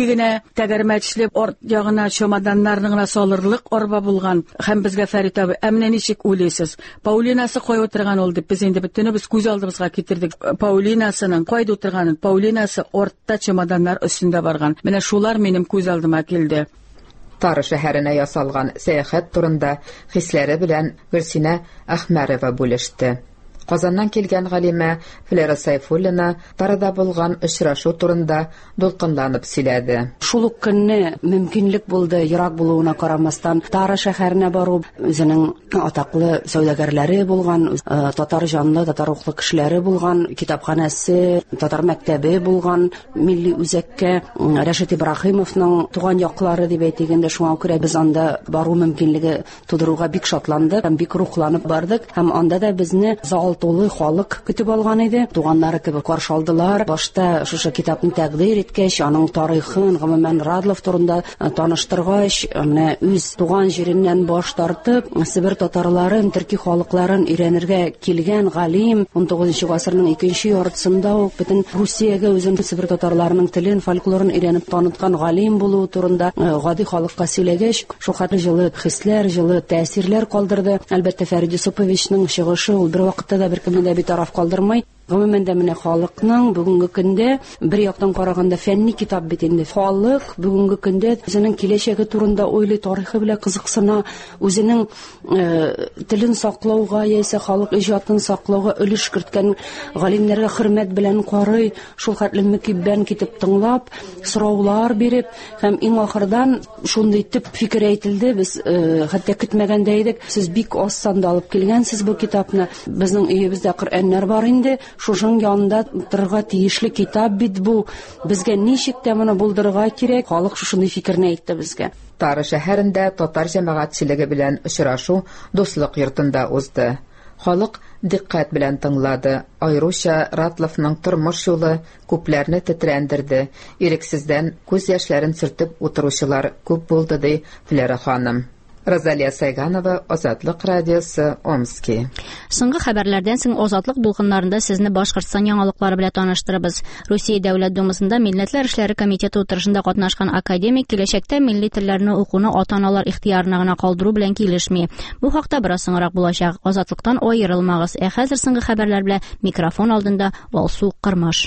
тәгәрмәчле орт ягына чемоданнарны гына салырлык арба булган. Һәм безгә Фәрит абый, әмнә ничек уйлыйсыз? Паулинасы кай утырган ул дип без инде бөтенебез күз алдыбызга китердек. Паулинасының кайда утырганын, Паулинасы ортта чемоданнар өстендә барган. Менә шулар минем күз алдыма килде. Тары шәһәренә ясалган сәяхәт турында хисләре белән Гөлсинә Әхмәрова бүлеште. Казаннан килгән галимә Флера Сайфуллина тарада булган очрашу турында дулкынланып сөйләде. Шул ук көнне мөмкинлек булды, ерак булуына карамастан, Тары шәһәренә бару, үзенең атаклы сәүдәгәрләре булган, татар җанлы, татар рухлы кешеләре булган, китапханәсе, татар мәктәбе булган, милли үзәккә Рәшит Ибраһимовның туган яклары дип әйтгәндә, шуңа күрә без анда бару мөмкинлеге тудыруга бик шатландык һәм бик рухланып бардык. Һәм анда да безне зал тулы халык көтеп алган иде. Туганнары кебек каршы алдылар. Башта шушы китапны тәкъдир иткәч, аның тарихын, гомумән Радлов турында таныштыргач, менә үз туган җиреннән баш тартып, Себер татарларын, төрки халыкларын өйрәнергә килгән галим, ун тугызынчы гасырның икенче яртысында ук бөтен Русиягә үзен Себер татарларының телен, фольклорын өйрәнеп таныткан галим булу турында гади халыкка сөйләгәч, шул хәтле җылы хисләр, җылы тәэсирләр калдырды. Әлбәттә, Фәрид Юсуповичның чыгышы ул бер вакытта да беркемне дә битараф калдырмый. Гомумән дә менә халыкның бүгенге көндә бер яктан караганда фәнни китап бит инде. Халык бүгенге көндә үзенең киләчәге турында уйлый, тарихы белән кызыксына, үзенең телен саклауга яисә халык иҗатын саклауга өлеш керткән галимнәргә хөрмәт белән карый, шул хәтле мөкиббән китеп тыңлап, сораулар биреп, һәм иң ахырдан шундый төп фикер әйтелде. Без хәтта көтмәгәндә идек. Сез бик аз санда алып килгәнсез бу китапны. Безнең өебездә Коръәннәр бар инде. Шушың янында торырга тиешле китап бит бу. Безгә ничек тә моны булдырырга кирәк? Халык шушындай фикерне әйтте безгә. Тары шәһәрендә татар җәмәгатьчелеге белән очрашу дуслык йортында узды. Халык диккать белән тыңлады. Айруча Ратловның тормыш юлы күпләрне тетрәндерде. Ирексездән күз яшьләрен сөртеп утыручылар күп булды, ди Флера ханым. Розалия Сайганова, Азатлык радиосы, Омский. Соңгы хәбәрләрдән соң Азатлык булгыннарында сезне Башкортстан яңалыклары белән таныштырабыз. Русия Дәүләт Думасында Милләтләр эшләре комитеты утырышында катнашкан академик киләчәктә милли телләрне укуны ата-аналар ихтыярына гына калдыру белән килешми. Бу хакта бераз соңрак булачак. Азатлыктан аерылмагыз. Ә хәзер соңгы хәбәрләр белән микрофон алдында Алсу Кырмаш.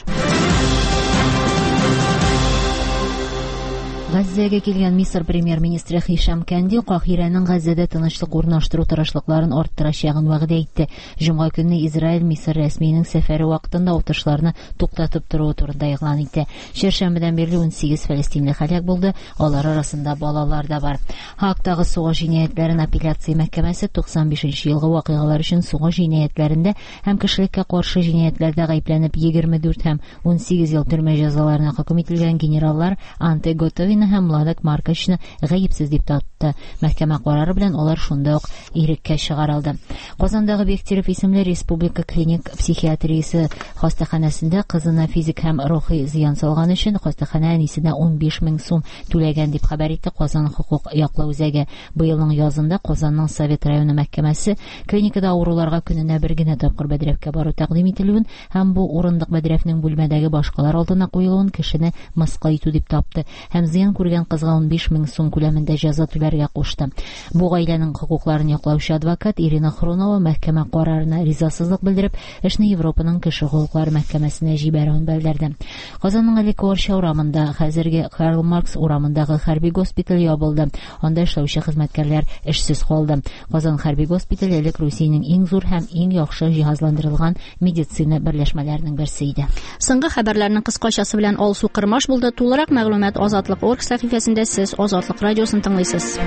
Газзәгә килгән Мисыр премьер-министры Хишам Кәнди Каһирәнең Газзәдә тынычлык урнаштыру тырышлыкларын арттырачагын вәгъдә итте. Җомга көнне Израиль Мисыр рәсмиенең сәфәре вакытында утышларны туктатып тору турында игълан итте. Чәршәмбедән бирле ун сигез фәлестинле һәлак булды, алар арасында балалар да бар. Хактагы сугыш җинаятьләрен апелляция мәхкәмәсе туксан бишенче елгы вакыйгалар өчен сугыш җинаятьләрендә һәм кешелеккә каршы җинаятьләрдә гаепләнеп егерме дүрт һәм ун сигез ел төрмә җәзаларына хөкем ителгән генераллар Анте Готовина һәм Младек Маркачны гаепсез дип тапты. Мәхкәмә карары белән алар шунда ук иреккә чыгарылды. Казандагы Бехтерев исемле республика клиник психиатриясе хастаханәсендә кызына физик һәм рухи зыян салган өчен хастаханә әнисенә ун биш мең сум түләгән дип хәбәр итте Казан хокук яклау үзәге. Быелның язында Казанның Совет районы мәхкәмәсе клиникада авыруларга көненә бер генә тапкыр бәдрәфкә бару тәкъдим ителүен һәм бу урындык бәдрәфнең бүлмәдәге башкалар алдына куелуын кешене мыскыл итү дип тапты һәм зыян күргән кызга ун биш мең сум күләмендә җәза түләргә кушты. Бу гаиләнең хокукларын яклаучы адвокат Ирина Хронова мәхкәмә карарына ризасызлык белдереп, эшне Европаның кеше хокуклары мәхкәмәсенә җибәрүен белдерде. Казанның Аликорча урамында хәзерге Карл Маркс урамындагы хәрби госпиталь ябылды. Анда эшләүче хезмәткәрләр эшсез калды. Казан хәрби госпитале элек Русиянең иң зур һәм иң яхшы җиһазландырылган медицина берләшмәләренең берсе иде. Соңгы хәбәрләрнең кыскачасы белән Алсу Кырмаш булды. Тулырак мәгълүмат Азатлык орг сәхифәсендә сез Азатлык радиосын тыңлыйсыз.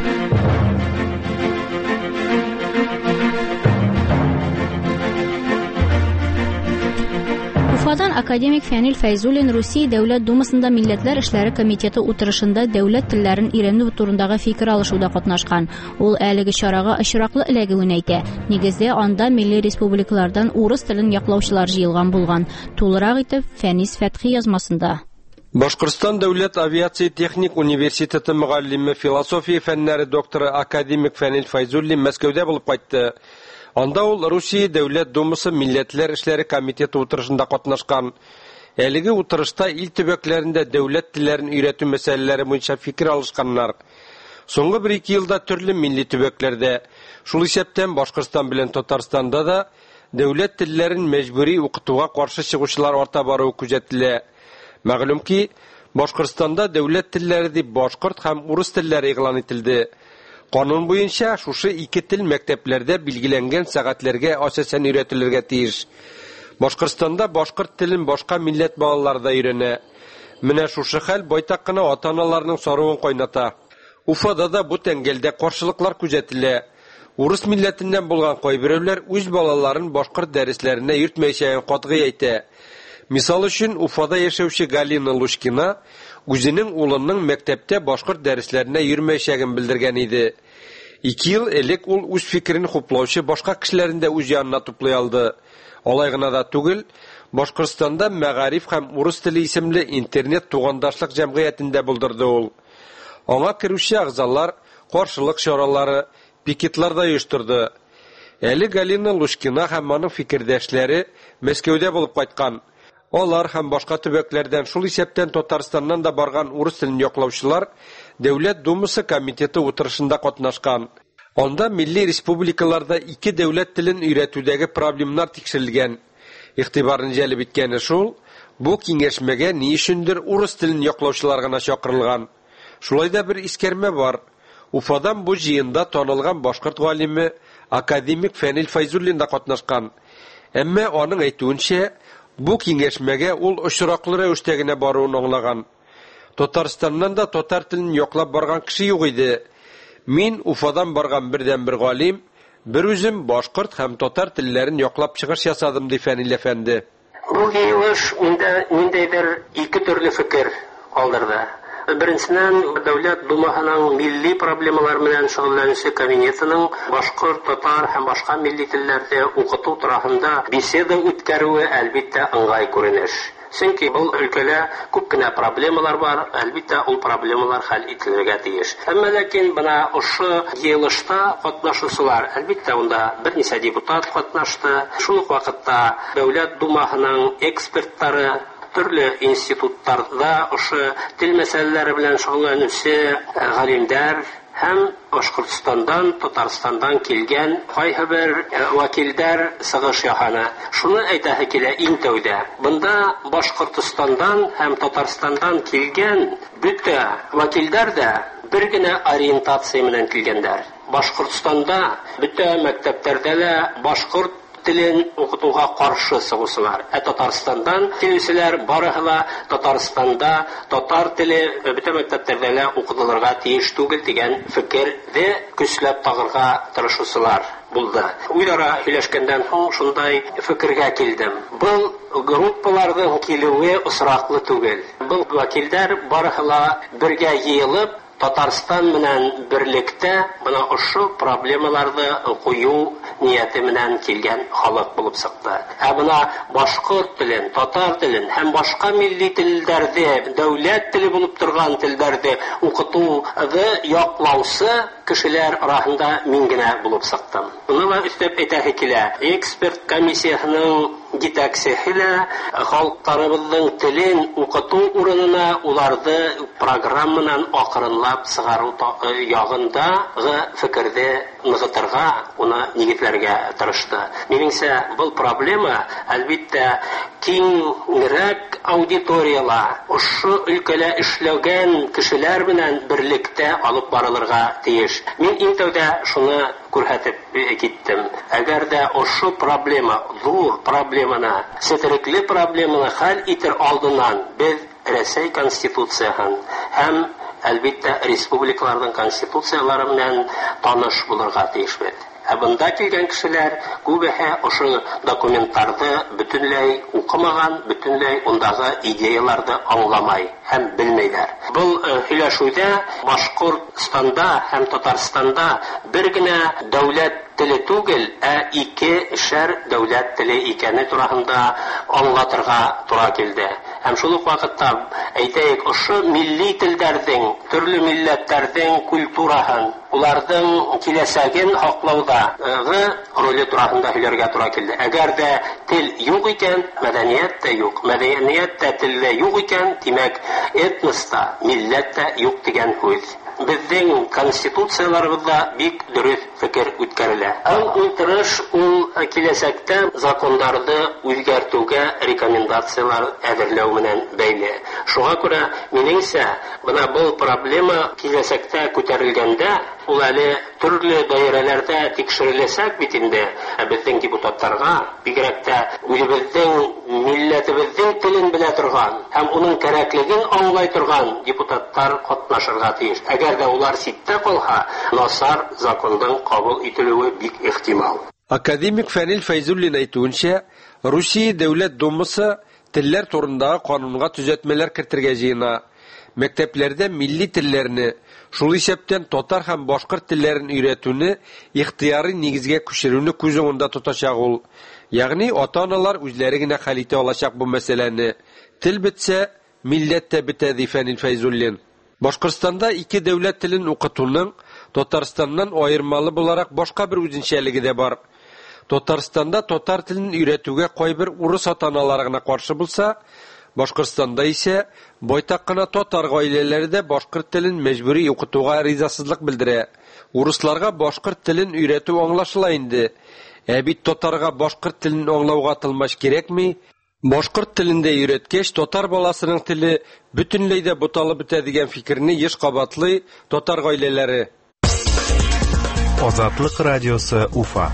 Уфадан академик Фәнил Фәйзуллин Русия Дәүләт Думасында Милләтләр эшләре комитеты утырышында дәүләт телләрен өйрәнү турындагы фикер алышуда катнашкан. Ул әлеге чарага очраклы эләгүен әйтә. Нигездә анда милли республикалардан урыс телен яклаучылар җыелган булган. Тулырак итеп Фәнис Фәтхи язмасында. Башкортстан дәүләт авиация техник университеты мөгаллиме, философия фәннәре докторы академик Фәнил Фәйзуллин Мәскәүдә булып кайтты. Анда ул Русия Дәүләт Думасы Милләтләр эшләре комитеты утырышында катнашкан. Әлеге утырышта ил төбәкләрендә дәүләт телләрен өйрәтү мәсьәләләре буенча фикер алышканнар. Соңгы бер-ике елда төрле милли төбәкләрдә, шул исәптән Башкортстан белән Татарстанда да дәүләт телләрен мәҗбүри укытуга каршы чыгучылар арта баруы күзәтелә. Мәгълүм ки, Башкортстанда дәүләт телләре дип башкорт һәм урыс телләре игълан ителде. Канун буенча шушы ике тел мәктәпләрдә билгеләнгән сәгатьләргә асасын өйрәтелергә тиеш. Башкортстанда башкорт телен башка милләт балалары да өйрәнә. Менә шушы хәл байтак кына ата-аналарның саруын кайната. Уфада да бу тәңгәлдә каршылыклар күзәтелә. Урыс милләтеннән булган кайберәүләр үз балаларын башкорт дәресләренә йөртмәячәген катгый әйтә. Мисал өчен, Уфада яшәүче Галина Лушкина үзенең улының мәктәптә башкорт дәресләренә йөрмәячәген белдергән иде. Ике ел элек ул үз фикерен хуплаучы башка кешеләрен дә үз янына туплый алды. Алай гына да түгел, Башкортстанда Мәгариф һәм урыс теле исемле интернет тугандашлык җәмгыятендә булдырды ул. Аңа керүче агзалар каршылык чаралары, пикетлар да оештырды. Әле Галина Лушкина һәм аның фикердәшләре Мәскәүдә булып кайткан. Алар һәм башка төбәкләрдән, шул исәптән Татарстаннан да барган урыс телен яклаучылар Дәүләт Думасы комитеты утырышында катнашкан. Анда милли республикаларда ике дәүләт телен өйрәтүдәге проблемнар тикшерелгән. Игътибарын җәлеп иткәне шул, бу киңәшмәгә ни өчендер урыс телен яклаучылар гына чакырылган. Шулай да бер искәрмә бар. Уфадан бу җыенда танылган башкорт галиме академик Фәнил Файзуллин да катнашкан. Әмма аның әйтүенчә, бу киңәшмәгә ул очраклы рәвештә генә баруын аңлаган. Татарстаннан да татар телен яклап барган кеше юк иде. Мин Уфадан барган бердән бер галим, бер үзем башкорт һәм татар телләрен яклап чыгыш ясадым ди Фәнил әфәнде. Бу җыелыш миндә ниндидер ике төрле фикер калдырды. Беренчедән, Дәүләт Думаһының милли проблемалар белән шөгыльләнүче комитетының башкорт, татар һәм башка милли телләрдә укыту турында беседа үткәрүе әлбәттә аңгай күренеш. Чөнки бу өлкәдә күп кенә проблемалар бар, әлбәттә ул проблемалар хәл ителергә тиеш. Әмма ләкин бына ошо җыелышта катнашучылар, әлбәттә унда берничә депутат катнашты. Шул ук вакытта Дәүләт Думаһының экспертлары төрле институттарда ошо тел мәсьәләләре белән шөгыльләнүче галимнәр һәм Башкортстандан, Татарстандан килгән кайбер вәкилләр сыгыш яһана. Шуны әйтәһе килә иң тәүдә. Бында Башкортстандан һәм Татарстандан килгән бөтә вәкилләр дә бер генә ориентация белән килгәннәр. Башкортстанда бөтә мәктәпләрдә дә башкорт телен укытуга каршы сыгучылар. Ә Татарстандан килүчеләр барыһы да Татарстанда татар теле бөтен мәктәпләрдә укытылырга тиеш түгел дигән фикерне көчләп тагырга тырышучылар булды. Уйлара һөйләшкәндән соң шундай фикергә килдем. Бу группаларның килүе осраклы түгел. Бу вәкилләр барыһы да бергә җыелып Татарстан белән берлектә бына ошо проблемаларны кую нияте белән килгән халык булып чыкты. Ә бына башкорт телен, татар телен һәм башка милли телләрдә, дәүләт теле булып торган телләрдә укытуны яклаучы кешеләр арасында мин генә булып чыктым. Буны өстәп әйтәһе килә. Эксперт комиссиясының җитәкчесе дә халыкларыбызның телен укыту урынына уларды программадан акрынлап чыгару ягындагы фикерде ныгытырга, уны нигезләргә тырышты. Минеңчә, бу проблема әлбәттә киңрәк аудиторияла, ошо өлкәдә эшләгән кешеләр белән берлектә алып барылырга тиеш. Мин иң тәүдә шуны күрһәтеп киттем. Әгәр дә ошо проблема, зур проблеманы, четерекле проблеманы хәл итер алдыннан без Рәсәй конституцияһын һәм әлбәттә республикаларның конституциялары белән таныш булырга тиешбез. Ә бында килгән кешеләр күбеһе ошо документларны бөтенләй укымаган, бөтенләй ундагы идеяларны аңламай һәм белмәйләр. Бу һөйләшүдә Башкортстанда һәм Татарстанда бер генә дәүләт теле түгел, ә ике шәр дәүләт теле икәне турында аңлатырга туры килде. Һәм шул ук вакытта әйтәйек, ошо милли телләрнең, төрле милләтләрнең культураһын, уларның киләсәген хаклаудагы роле турында һөйләргә туры килде. Әгәр дә тел юк икән, мәдәният та юк. Мәдәният та телдә юк икән, димәк, этнос та, милләт та юк дигән һүз. Безнең конституцияларыбызда бик дөрес фикер үткәрелә. Ул ултырыш ул киләсәктә законнарны үзгәртүгә рекомендациялар әзерләү белән бәйле. Шуңа күрә минеңсә, бына бу проблема киләсәктә күтәрелгәндә, ул әле төрле даирәләрдә тикшереләсәк бит инде, безнең депутатларга бигрәк тә үзебезнең милләтебезнең телен белә торган һәм уның кирәклеген аңлай торган депутатлар катнашырга тиеш. Әгәр дә улар ситтә калса, насар законның кабул ителүе бик ихтимал. Академик Фәнил Фәйзуллин әйтүенчә, Русия дәүләт думасы телләр турындагы канунга төзәтмәләр кертергә җыена. Мәктәпләрдә милли телләрне, шул исәптән татар һәм башкорт телләрен өйрәтүне ихтыярый нигезгә күчерүне күз уңында тотачак ул. Ягъни ата-аналар үзләре генә хәл итә алачак бу мәсьәләне. Тел бетсә, милләт тә бетә, ди Фәнил Фәйзуллин. Башкортстанда ике дәүләт телен укытуның Татарстаннан аермалы буларак башка бер үзенчәлеге дә бар. Татарстанда татар телен өйрәтүгә кайбер урыс ата-аналары гына каршы булса, Башкортстанда исә байтак кына татар гаиләләре дә башкорт телен мәҗбүри укытуга ризасызлык белдерә. Урысларга башкорт телен өйрәтү аңлашыла инде. Ә бит татарга башкорт телен аңлауга тылмаш кирәкми? Башкорт телендә өйрәткәч, татар баласының теле бөтенләй дә буталып бетә дигән фикерне еш кабатлый татар гаиләләре. Азатлык радиосы Уфа.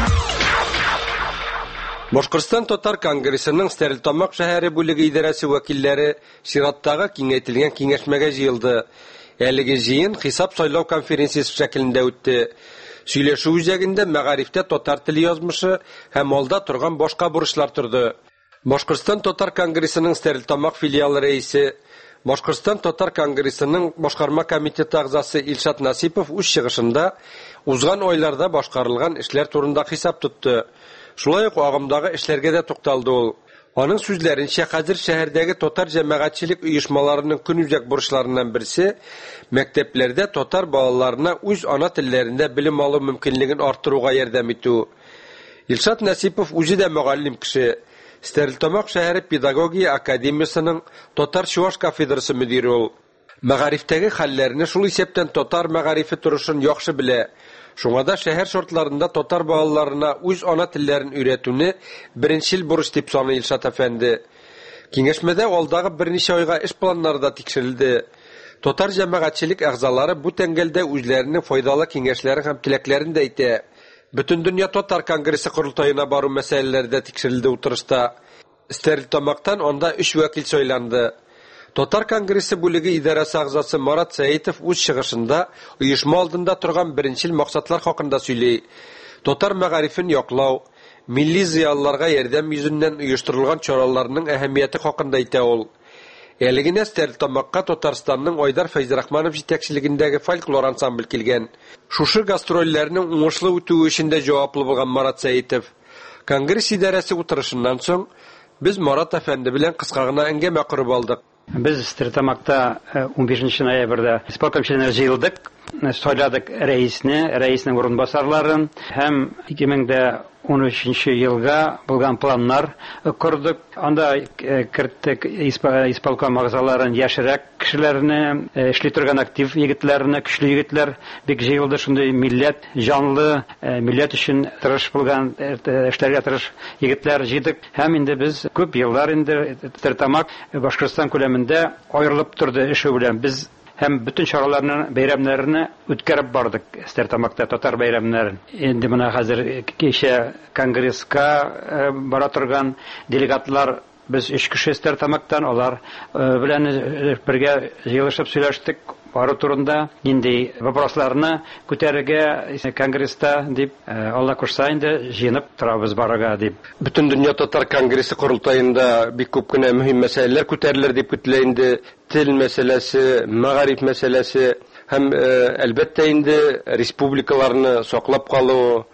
Башкортстан татар конгрессының Стәрлетамак шәһәре бүлеге идарәсе вәкилләре чираттагы киңәйтелгән киңәшмәгә җыелды. Әлеге җыен хисап сайлау конференциясе шәкелендә үтте. Сөйләшү үзәгендә мәгарифтә татар теле язмышы һәм алда торган башка бурычлар торды. Башкортстан татар конгрессының Стәрлетамак филиалы рәисе, Башкортстан татар конгрессының башкарма комитеты әгъзасы Илшат Насипов үз чыгышында узган айларда башкарылган эшләр турында хисап тотты. Шулай ук агымдагы эшләргә дә тукталды ул. Аның сүзләренчә, хәзер шәһәрдәге татар җәмәгатьчелек оешмаларының көнүзәк бурычларыннан берсе мәктәпләрдә татар балаларына үз ана телләрендә белем алу мөмкинлеген арттыруга ярдәм итү. Илшат Насипов үзе дә мөгаллим кеше. Стәрлетамак шәһәре педагогия академиясының татар-чуаш кафедрасы мөдире ул. Мәгарифтәге хәлләрне шул исәптән татар мәгарифе турышын яхшы белә. Шуңа да шәһәр шартларында татар балаларына үз ана телләрен өйрәтүне беренчел бурыч дип саный Илшат әфәнде. Киңәшмәдә алдагы берничә айга эш планнары да тикшерелде. Татар җәмәгатьчелек әгъзалары бу тәңгәлдә үзләренең файдалы киңәшләрен һәм теләкләрен дә әйтә. Бөтен дөнья татар конгрессы курултаена бару мәсьәләләре дә тикшерелде утырышта. Стәрлетамактан анда өч вәкил сайланды. Татар конгрессы бүлеге идарәсе әгъзасы Марат Сәйтов үз чыгышында оешма алдында торган беренчел максатлар хакында сөйли. Татар мәгарифен яклау, милли зыялыларга ярдәм йөзеннән оештырылган чараларның әһәмияте хакында әйтә ул. Әлегенә Стәрлетамакка Татарстанның Айдар Фәйзрахманов җитәкчелегендәге фольклор ансамбль килгән. Шушы гастрольләрнең уңышлы үтүе өчен дә җаваплы булган Марат Сәйтов. Конгресс идарәсе утырышыннан соң без Марат әфәнде белән кыска гына әңгәмә корып алдык. Без Стәрлетамакта ун бишенче ноябрьдә исполкомчыларны җыелдык, сайладык рәисне, рәиснең урынбасарларын һәм ике мең ун өченче елга булган планнар курдык. Анда керттек исполком әгъзаларын, яшьрәк кешеләрне, эшли торган актив егетләрне, көчле егетләр бик җыелды. Шундый милләт җанлы, милләт өчен тырыш булган, эшләргә тырыш егетләр җыйдык. Һәм инде без күп еллар инде Стәрлетамак Башкортстан күләмендә аерылып торды эше белән. Без һәм бүтән чараларны, бәйрәмнәрне үткәреп бардык Стәрлетамакта татар бәйрәмнәрен. Инде моны хәзер кичә конгресска бара торган делегатлар без өч кеше Стәрлетамактан, алар белән бергә җыелышып сөйләштек. Бару турында нинди вопросларны күтәрергә конгресста дип, Алла кушса инде җыенып торабыз барага дип. Бүтән дөнья татар конгрессы курултаенда бик күп кенә мөһим мәсьәләләр күтәрелер дип көтелә инде. Тел мәсьәләсе, мәгариф мәсьәләсе һәм әлбәттә инде республикаларны саклап калу,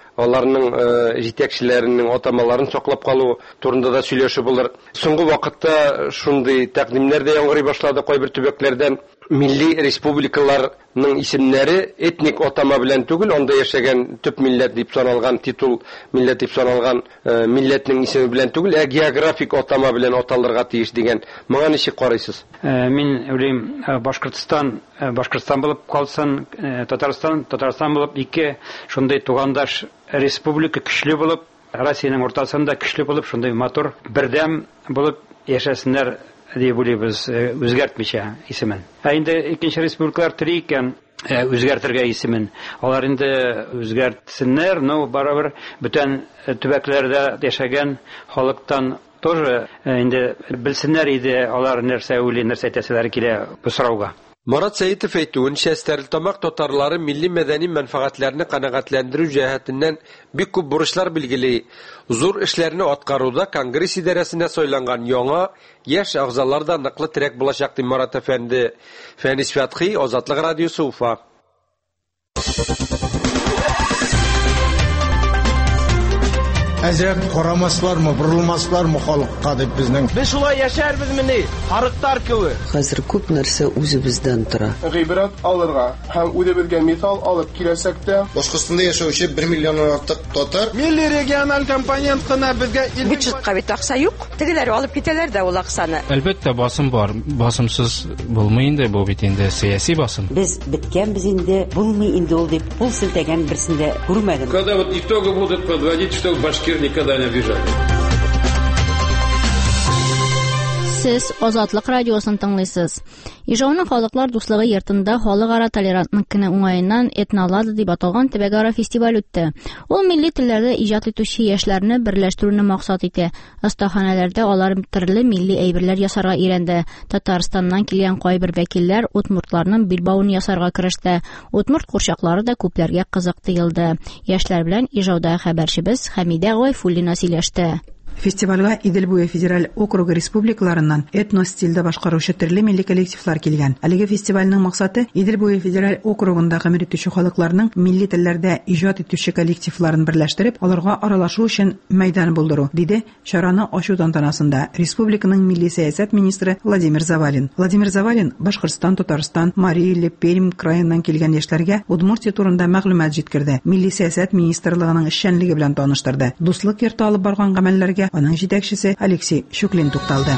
аларның җитәкчеләренең атамаларын саклап калу турында да сөйләшеп булыр. Соңгы вакытта шундый тәкъдимнәр дә яңгырый башлады кайбер төбәкләрдән. Милли республикаларның исемнәре этник атама белән түгел, анда яшәгән төп милләт дип саналган, титул милләт дип саналган милләтнең исеме белән түгел, ә географик атама белән аталырга тиеш дигән. Моңа ничек карыйсыз? Мин уйлыйм, Башкортстан, Башкортстан булып калсын, Татарстан, Татарстан булып ике шундый тугандаш республика көчле булып, Россиянең ортасында көчле булып, шундый матур бердәм булып яшәсеннәр дип уйлыйбыз, үзгәртмичә исемен. Ә инде икенче республикалар тире икән, үзгәртергә исемен. Алар инде үзгәртсеннәр, но барыбер бүтән төбәкләрдә яшәгән халыктан тоже инде белсеннәр иде, алар нәрсә уйлый, нәрсә әйтәселәр килә бу сорауга. Марат Сәетов әйтүенчә, Стәрлетамак татарлары милли мәдәни мәнфәгатьләрне канәгатьләндерү җәһәтеннән бик күп бурычлар билгели. Зур эшләрне аткаруда Конгресс идарәсенә сайланган яңа яшь агзалар да ныклы терәк булачак ди Марат әфәнде. Фәнис Фәтхи, Азатлык радиосы, Уфа. Әзрәк карамаслармы, борылмаслармы халыкка дип безнең. Без шулай яшәрбезмени? Харыктар кебек. Хәзер күп нәрсә үзебездән тора. Гыйбрәт алырга һәм үзебезгә мисал алып киләсәк тә, Башкортстанда яшәүче бер миллионнан артык татар милли региональ компонент кына безгә бюджетка бит акча юк. Тегеләр алып китәләр дә ул акчаны. Әлбәттә басым бар. Басымсыз булмый инде бу бит инде сиясәт басым. Без биткән без инде булмый инде ул дип пул силтәгән берсендә күрмәдем. Когда вот итоги будут подводить, что Башкир никогда не обижали. Сез Азатлык радиосын тыңлыйсыз. Ижауның халыклар дуслыгы йортында халыкара толерантлык көне уңаеннан Этнолада дип аталган төбәкара фестиваль үтте. Ул милли телләрдә иҗат итүче яшьләрне берләштерүне максат итә. Остаханәләрдә алар төрле милли әйберләр ясарга өйрәнде. Татарстаннан килгән кайбер вәкилләр утмуртларның билбавын ясарга кереште. Утмурт курчаклары да күпләргә кызык тоелды. Яшьләр белән Ижауда хәбәрчебез Хәмидә Гайфуллина сөйләште. Фестивальгә Идел буе федераль округы республикаларыннан этностильдә башкаручы төрле милли коллективлар килгән. Әлеге фестивальнең максаты Идел буе федераль округында гомер итүче халыкларның милли телләрдә иҗат итүче коллективларын берләштереп, аларга аралашу өчен мәйдан булдыру, диде чараны ачу тантанасында республиканың милли сәясәт министры Владимир Завалин. Владимир Завалин Башкортстан, Татарстан, Мари Ил, Пермь краеннан килгән яшьләргә Удмуртия турында мәгълүмат җиткерде. Милли сәясәт министрлыгының эшчәнлеге белән таныштырды. Дуслык йорты алып барган гамәлләргә аның җитәкчесе Алексей Щуклин тукталды.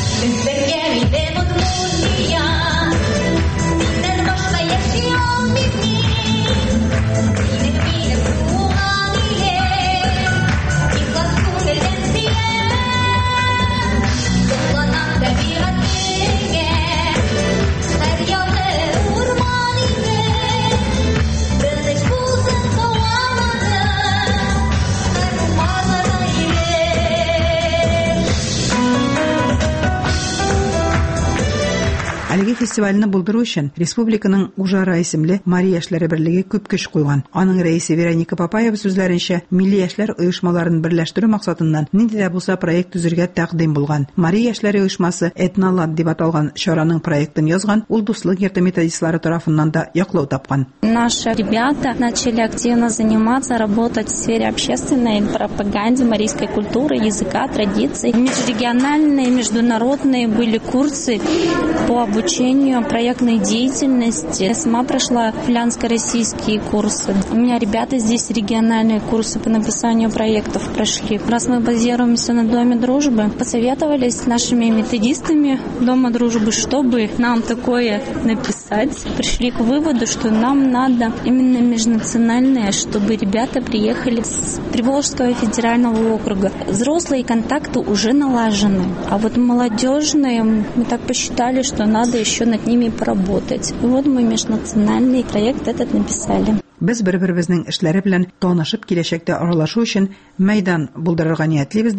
Әлеге фестивальне булдыру өчен республиканың Ужара исемле Мари яшьләре берлеге күп көч куйган. Аның рәисе Вероника Папаева сүзләренчә, милли яшьләр оешмаларын берләштерү максатыннан нинди дә булса проект төзергә тәкъдим булган. Мари яшьләре оешмасы Этнолад дип аталган чараның проектын язган, ул дуслык йорты методистлары тарафыннан да яклау тапкан. Наши ребята начали активно заниматься, работать в сфере общественной пропаганды марийской культуры, языка, традиций. Межрегиональные, международные были курсы по обучению проектной деятельности. Я сама прошла финляндско-российские курсы. У меня ребята здесь региональные курсы по написанию проектов прошли. Раз мы базируемся на Доме дружбы, посоветовались с нашими методистами Дома дружбы, чтобы нам такое написать. Пришли к выводу, что нам надо именно межнациональное, чтобы ребята приехали с Приволжского федерального округа. Взрослые контакты уже налажены, а вот молодежные, мы так посчитали, что надо еще над ними поработать. И вот мы межнациональный проект этот написали. Без бер-беребезнең эшләре белән танышып киләчәктә аралашу өчен мәйдан булдырырга ниятлибез, диде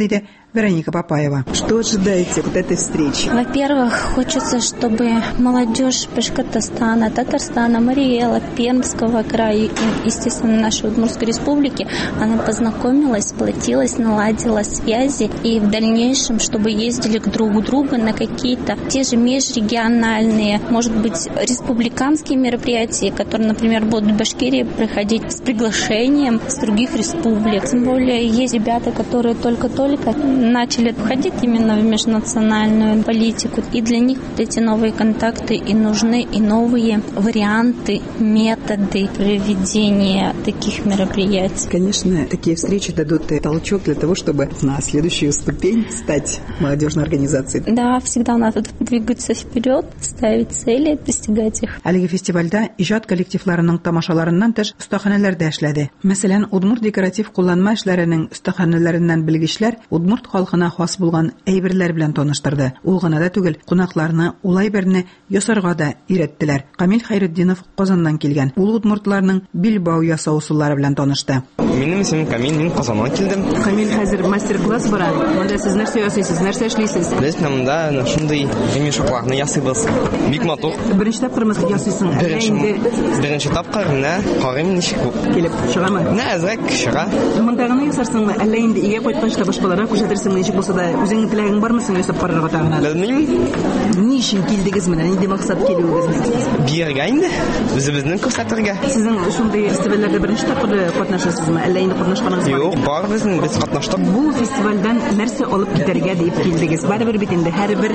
Вероника Папаева. Что ожидаете от этой встречи? Во-первых, хочется, чтобы молодежь Башкортостана, Татарстана, Марий-Эла, Пермского края и, естественно, нашей Удмуртской республики, она познакомилась, сплотилась, наладила связи и в дальнейшем, чтобы ездили к друг другу на какие-то те же межрегиональные, может быть, республиканские мероприятия, которые, например, будут в Башкирии проходить с приглашением с других республик. Тем более есть ребята, которые только-только начали входить именно в межнациональную политику. И для них вот эти новые контакты и нужны, и новые варианты, методы проведения таких мероприятий. Конечно, такие встречи дадут толчок для того, чтобы на следующую ступень стать молодежной организацией. Да, всегда надо двигаться вперед, ставить цели, достигать их. Әлеге фестивальдә иҗат коллективларының тамашаларыннан тыш остаханәләр дә эшләде. Мәсәлән, Удмурт декоратив кулланма эшләренең остаханәләреннән белгечләр Удмурт халкына хас булган әйберләр белән таныштырды. Ул гына да түгел, кунакларны улай берне ясарга да өйрәттеләр. Камил Хайретдинов Казаннан килгән. Ул удмуртларның билбау ясау усуллары белән танышты. Минем исемем Камил, мин Казаннан килдем. Камил, хәзер мастер-класс бара. Монда сез нәрсә ясыйсыз, нәрсә эшлисез? Без монда шундый ремешокларны ясыйбыз. Бик матур. Беренче тапкыр ясыйсың. Беренче тапкыр менә карыйм ничек килеп чыгамы? Нәзәк чыга. Монда гына ясарсыңмы? Әллә инде өйгә кайткач та башкаларга күрсәтерсең, ничек булса да үзеңнең теләгең бармы соң ясап карарга тагын? Белмим. Ни өчен килдегез менә? Нинди максат килүегез? Биергә инде. Үзебезнең күрсәтергә. Сезнең шундый фестивальләрдә беренче тапкыр катнашасызмы? Әллә инде катнашканыгыз бармы? Юк, бар безнең без катнаштык. Бу фестивальдән нәрсә алып китәргә дип килдегез? Барыбер бит инде һәрбер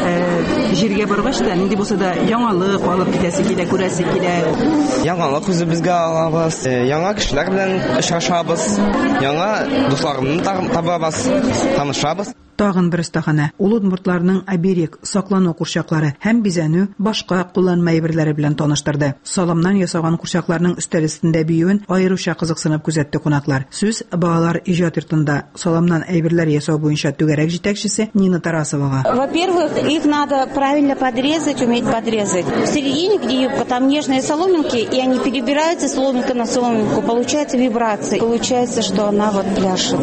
җиргә баргач та нинди булса да яңалык алып китәсе килә, күрәсе килә. Яңалык үзебезгә алабыз, яңа кешеләр белән очрашабыз, яңа дусларны табабыз, танышабыз. Тагын бер остахана. Ул удмуртларның оберег, саклану курчаклары һәм бизәнү, башка кулланма әйберләре белән таныштырды. Саламнан ясаган курчакларның өстәл өстендә биюен аеруча кызыксынып күзәтте кунаклар. Сүз балалар иҗат йортында саламнан әйберләр ясау буенча түгәрәк җитәкчесе Нина Тарасовага. Во-первых, их надо правильно подрезать, уметь подрезать. В середине, где юбка, там нежные соломинки, и они перебираются соломинка на соломинку. Получается вибрация. Получается, что она вот пляшет.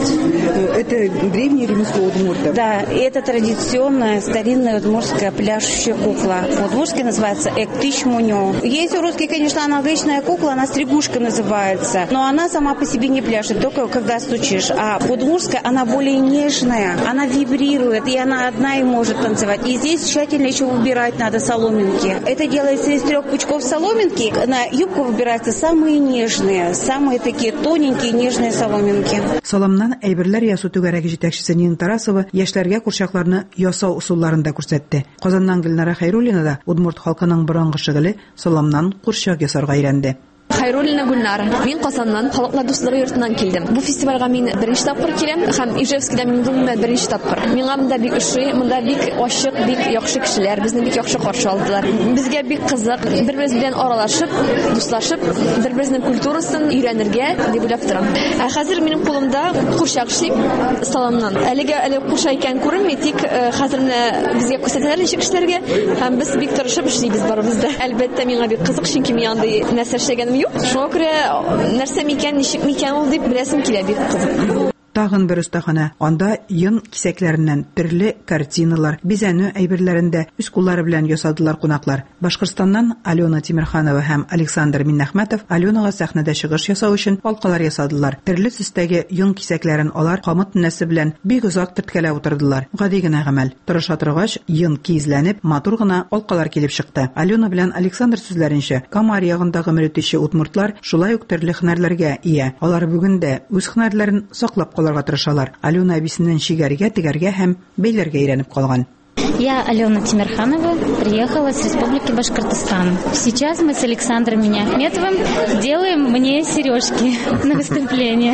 Это древнее ремесло удмуртов. Да, это традиционная старинная удмуртская пляшущая кукла. Удмуртский называется эктыч-муню. Есть у русской, конечно, аналогичная кукла, она стригушка называется. Но она сама по себе не пляшет, только когда стучишь. А удмуртская, она более нежная, она вибрирует, и она одна и может танцевать. И здесь тщательно еще выбирать надо соломинки. Это делается из трех пучков соломинки. На юбку выбираются самые нежные, самые такие тоненькие нежные соломинки. Саламнан әйберләр ясау түгәрәк җитәкчесе Нина Тарасова яшьләргә курчакларны ясау усулларын да күрсәтте. Казаннан Гөлнара Хайруллина да удмурт халкының борынгы шөгыле саламнан курчак ясарга өйрәнде. Хайруллина Гульнара. Мин Казаннан, халыклар дуслары йортыннан килдем. Бу фестивальгә мин беренче тапкыр киләм, һәм Ижевскидә мин булмый беренче тапкыр. Миңа монда бик ошый, монда бик ачык, бик яхшы кешеләр, безне бик яхшы каршы алдылар. Безгә бик кызык, бер-беребез белән аралашып, дуслашып, бер-беребезнең культурасын өйрәнергә дип уйлап торам. Ә хәзер минем кулымда курчак шик саламнан. Әлегә әле курчак икән күренми, тик хәзер менә безгә күрсәтәләр ничек эшләргә, һәм без бик тырышып эшлибез барыбыз да. Әлбәттә миңа бик кызык, чөнки мин андый нәрсә эшләгәнем юк. Шуңа күрә нәрсә микән, ничек микән ул дип беләсем килә, бик кызык. Тагын бер остахана. Анда йон кисәкләреннән төрле картиналар, бизәнү әйберләрендә үз куллары белән ясадылар кунаклар. Башкортстаннан Алена Тимирханова һәм Александр Миннәхмәтов Аленага сәхнәдә чыгыш ясау өчен алкалар ясадылар. Төрле төстәге йон кисәкләрен алар камыт нәсе белән бик озак төрткәләп утырдылар. Гади генә гамәл. Тырыша торгач, йон кизләнеп, матур гына алкалар килеп чыкты. Алена белән Александр сүзләренчә, Камар ягындагы мөритиче удмуртлар шулай ук төрле һөнәрләргә ия. Алар бүген дә үз һөнәрләрен саклап калырга тырышалар. Алена әбисеннән шигәргә, тегәргә һәм бәйләргә өйрәнеп калган. Я Алена Тимирханова, приехала с Республики Башкортостан. Сейчас мы с Александром Миннәхмәтовым делаем мне сережки на выступление.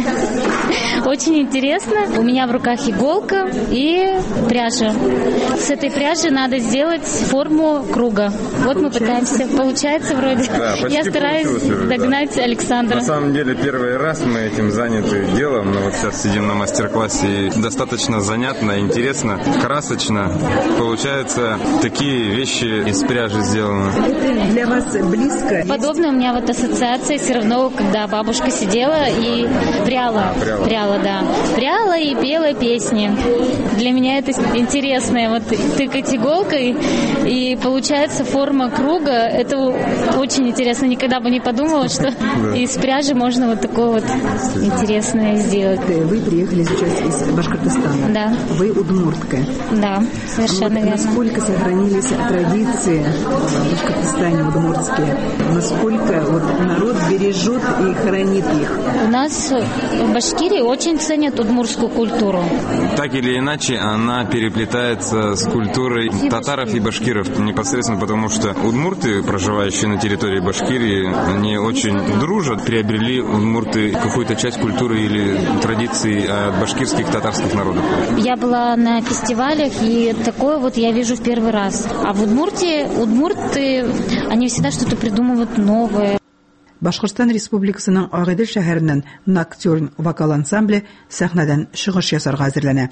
Очень интересно. У меня в руках иголка и пряжа. С этой пряжи надо сделать форму круга. Вот мы пытаемся. Получается вроде. Да, Я стараюсь догнать да. Александра. На самом деле первый раз мы этим заняты делом. Но вот сейчас сидим на мастер-классе. И достаточно занятно, интересно, красочно. получается, такие вещи из пряжи сделаны. Это для вас близко? Подобная у меня вот ассоциация все равно, когда бабушка сидела и пряла. А, пряла. Пряла, да. Пряла и пела песни. Для меня это интересно. Вот тыкать иголкой, и получается форма круга. Это очень интересно. Никогда бы не подумала, что из пряжи можно вот такое вот интересное сделать. Вы приехали сейчас из Башкортостана. Да. Вы удмуртка. Да, совершенно вот верно. Насколько сохранились традиции в Башкортостане удмуртские? Насколько вот народ бережет и хранит их? У нас в Башкирии очень ценят удмуртскую культуру. Так или иначе, она переплетается с культурой татаров и башкиров непосредственно, потому что удмурты, проживающие на территории Башкирии, они очень дружат, приобрели удмурты какую-то часть культуры или традиций от башкирских татарских народов. Я была на фестивалях, и такое вот я вижу в первый раз. А в Удмуртии, удмурты, они всегда что-то придумывают новое. Башкортстан Республикасының Агыйдел шәһәреннән Ноктюрн вокал ансамбле сәхнәдән чыгыш ясарга әзерләнә.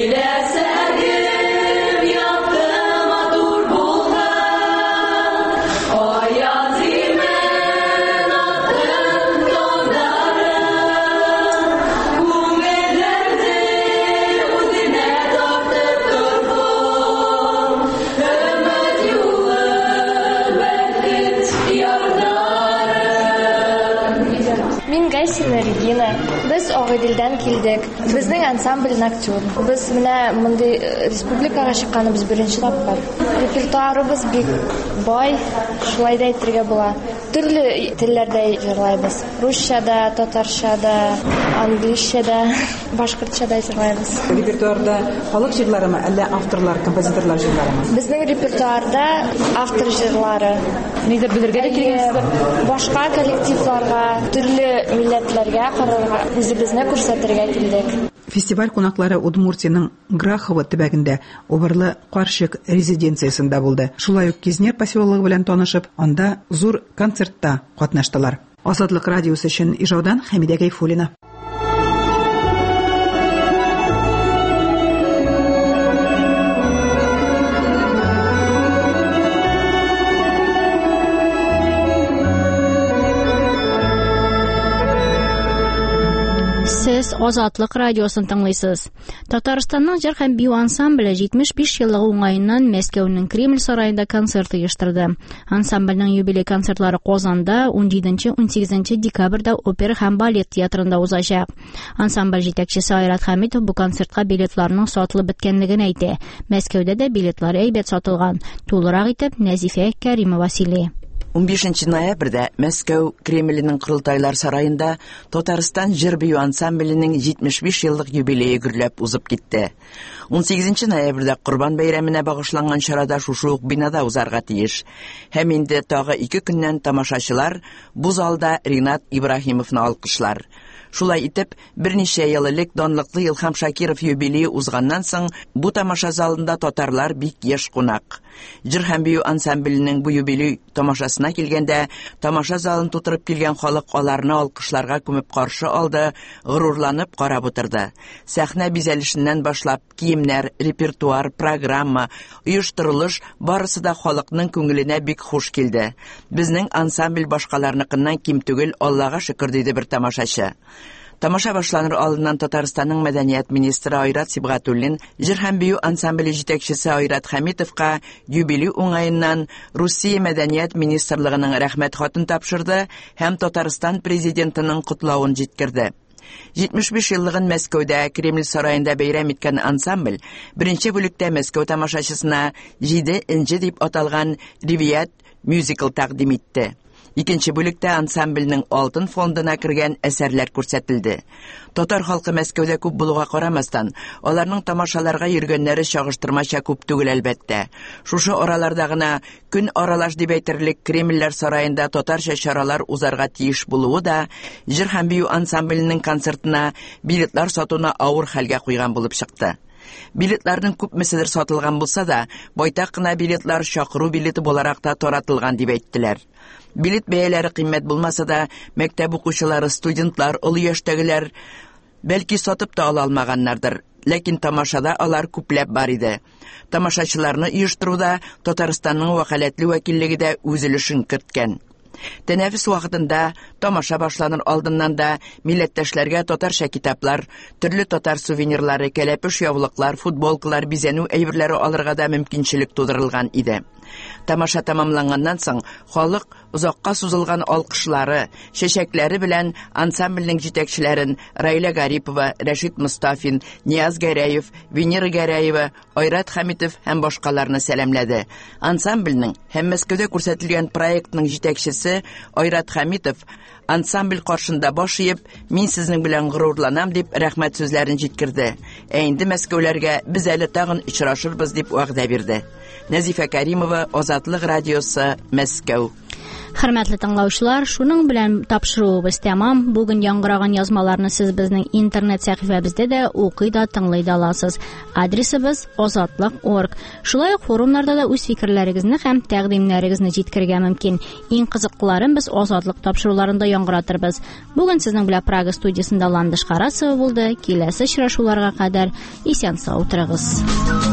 Регина. Без Агыйделдән килдек. Безнең ансамбль Ноктюрн. Без менә мондый республикага чыкканыбыз беренче тапкыр. Репертуарыбыз бик бай, шулай да әйтергә була. Төрле телләрдә җырлайбыз. Русчада, татарчада, английчада, башкортчада җырлайбыз. Репертуарда халык җырларымы, әллә авторлар, композиторлар җырларымы? Безнең репертуарда автор җырлары. Нидер белергә кирәк. Башка коллективларга, төрле милләтләргә карарга, үзебезне күрсәтергә килдек. Фестиваль кунаклары Удмуртияның Грахово төбәгендә Обырлы карчык резиденциясендә булды. Шулай ук Кизнер поселогы белән танышып, анда зур концертта катнаштылар. Азатлык радиосы өчен Ижаудан Хәмидә Гайфуллина. Сез Азатлык радиосын тыңлыйсыз. Татарстанның җыр һәм бию ансамбле җитмеш биш еллык уңаеннан Мәскәүнең Кремль сараенда концерт оештырды. Ансамбльнең юбилей концертлары Казанда он җиденче - он сигезенче декабрьдә Опера һәм балет театрында узачак. Ансамбль җитәкчесе Айрат Хәмитов бу концертка билетларның сатылып беткәнлеген әйтә. Мәскәүдә дә билетлар әйбәт сатылган. Тулырак итеп Нәзифә Кәримова сөйли. он бишенче ноябрьдә Мәскәү Кремленең Кырылтайлар сараенда Татарстан җыр-бию ансамбленең җитмеш биш еллык юбилее гөрләп узып китте. он сигезенче ноябрьдә Корбан бәйрәменә багышланган чарада шушы ук бинада узарга тиеш. Һәм инде тагы ике көннән тамашачылар бу залда Ринат Ибраһимовны алкышлар. Шулай итеп, берничә ел элек данлыклы Илһам Шакиров юбилее узганнан соң бу тамаша залында татарлар бик яшь кунак. Җыр һәм бию ансамбленең бу юбилей тамашасына килгәндә, тамаша залын тутырып килгән халык аларны алкышларга күмеп каршы алды, горурланып карап утырды. Сәхнә бизәлешеннән башлап киемнәр, репертуар, программа, оештырылыш барысы да халыкның күңеленә бик хуш килде. Безнең ансамбль башкаларныкыннан ким түгел, Аллага шөкер, диде бер тамашачы. Тамаша башланыр алдыннан Татарстанның мәдәният министры Айрат Сибгатуллин җыр һәм бию ансамбле җитәкчесе Айрат Хәмитовка юбилей уңаеннан Русия мәдәният министрлыгының рәхмәт хатын тапшырды һәм Татарстан президентының котлавын җиткерде. җитмеш биш еллыгын Мәскәүдә Кремль сараенда бәйрәм иткән ансамбль беренче бүлектә Мәскәү тамашачысына җиде инче дип аталган Ривият мюзикл тәкъдим итте. Икенче бүлектә ансамбльнең алтын фондына кергән әсәрләр күрсәтелде. Татар халкы Мәскәүдә күп булуга карамастан, аларның тамашаларга йөргәннәре чагыштырмача күп түгел әлбәттә. Шушы араларда гына көн аралаш дип әйтерлек Кремльләр сараенда татарча чаралар узарга тиеш булуы да җыр һәм бию ансамбленең концертына билетлар сатуны авыр хәлгә куйган булып чыкты. Билетларның күпмеседер сатылган булса да, байтак кына билетлар чакыру билеты буларак та таратылган дип әйттеләр. Билет бәяләре кыйммәт булмаса да, мәктәп укучылары, студентлар, олы яшьтәгеләр бәлки сатып та ала алмаганнардыр. ләкин тамашада алар күпләп бар иде. Тамашачыларны оештыруда Татарстанның вәкаләтле вәкиллеге дә үз өлешен керткән. Тәнәфес вакытында, тамаша башланыр алдыннан да милләттәшләргә татарча китаплар, төрле татар сувенирлары, кәләпүш яулыклар, футболкалар, бизәнү әйберләре алырга да мөмкинчелек тудырылган иде. Тамаша тамамланганнан соң, халык озакка сузылган алкышлары, чәчәкләре белән ансамбльнең җитәкчеләрен Раиля Гарипова, Рәшит Мустафин, Нияз Гәрәев, Венера Гәрәева, Айрат Хәмитов һәм башкаларны сәламләде. Ансамбльнең һәм Мәскәүдә күрсәтелгән проектның җитәкчесе Айрат Хәмитов ансамбль каршында баш иеп, мин сезнең белән горурланам дип рәхмәт сүзләрен җиткерде. Ә инде Мәскәүләргә без әле тагын очрашырбыз дип вәгъдә бирде. Назифа Кәримова, Азатлык радиосы, Мәскәү. Хөрмәтле тыңлаучылар, шуның белән тапшыруыбыз тәмам. Бүген яңгыраган язмаларны сез безнең интернет сәхифәбездә дә укый да, тыңлый да аласыз. Адресыбыз азатлык точка орг. Шулай ук форумнарда да үз фикерләрегезне һәм тәкъдимнәрегезне җиткерергә мөмкин. Иң кызыклыларын без Азатлык тапшыруларында яңгыратырбыз. Бүген сезнең белән Прага студиясында Ландыш Карасова булды. Киләсе очрашуларга кадәр исән-сау торыгыз.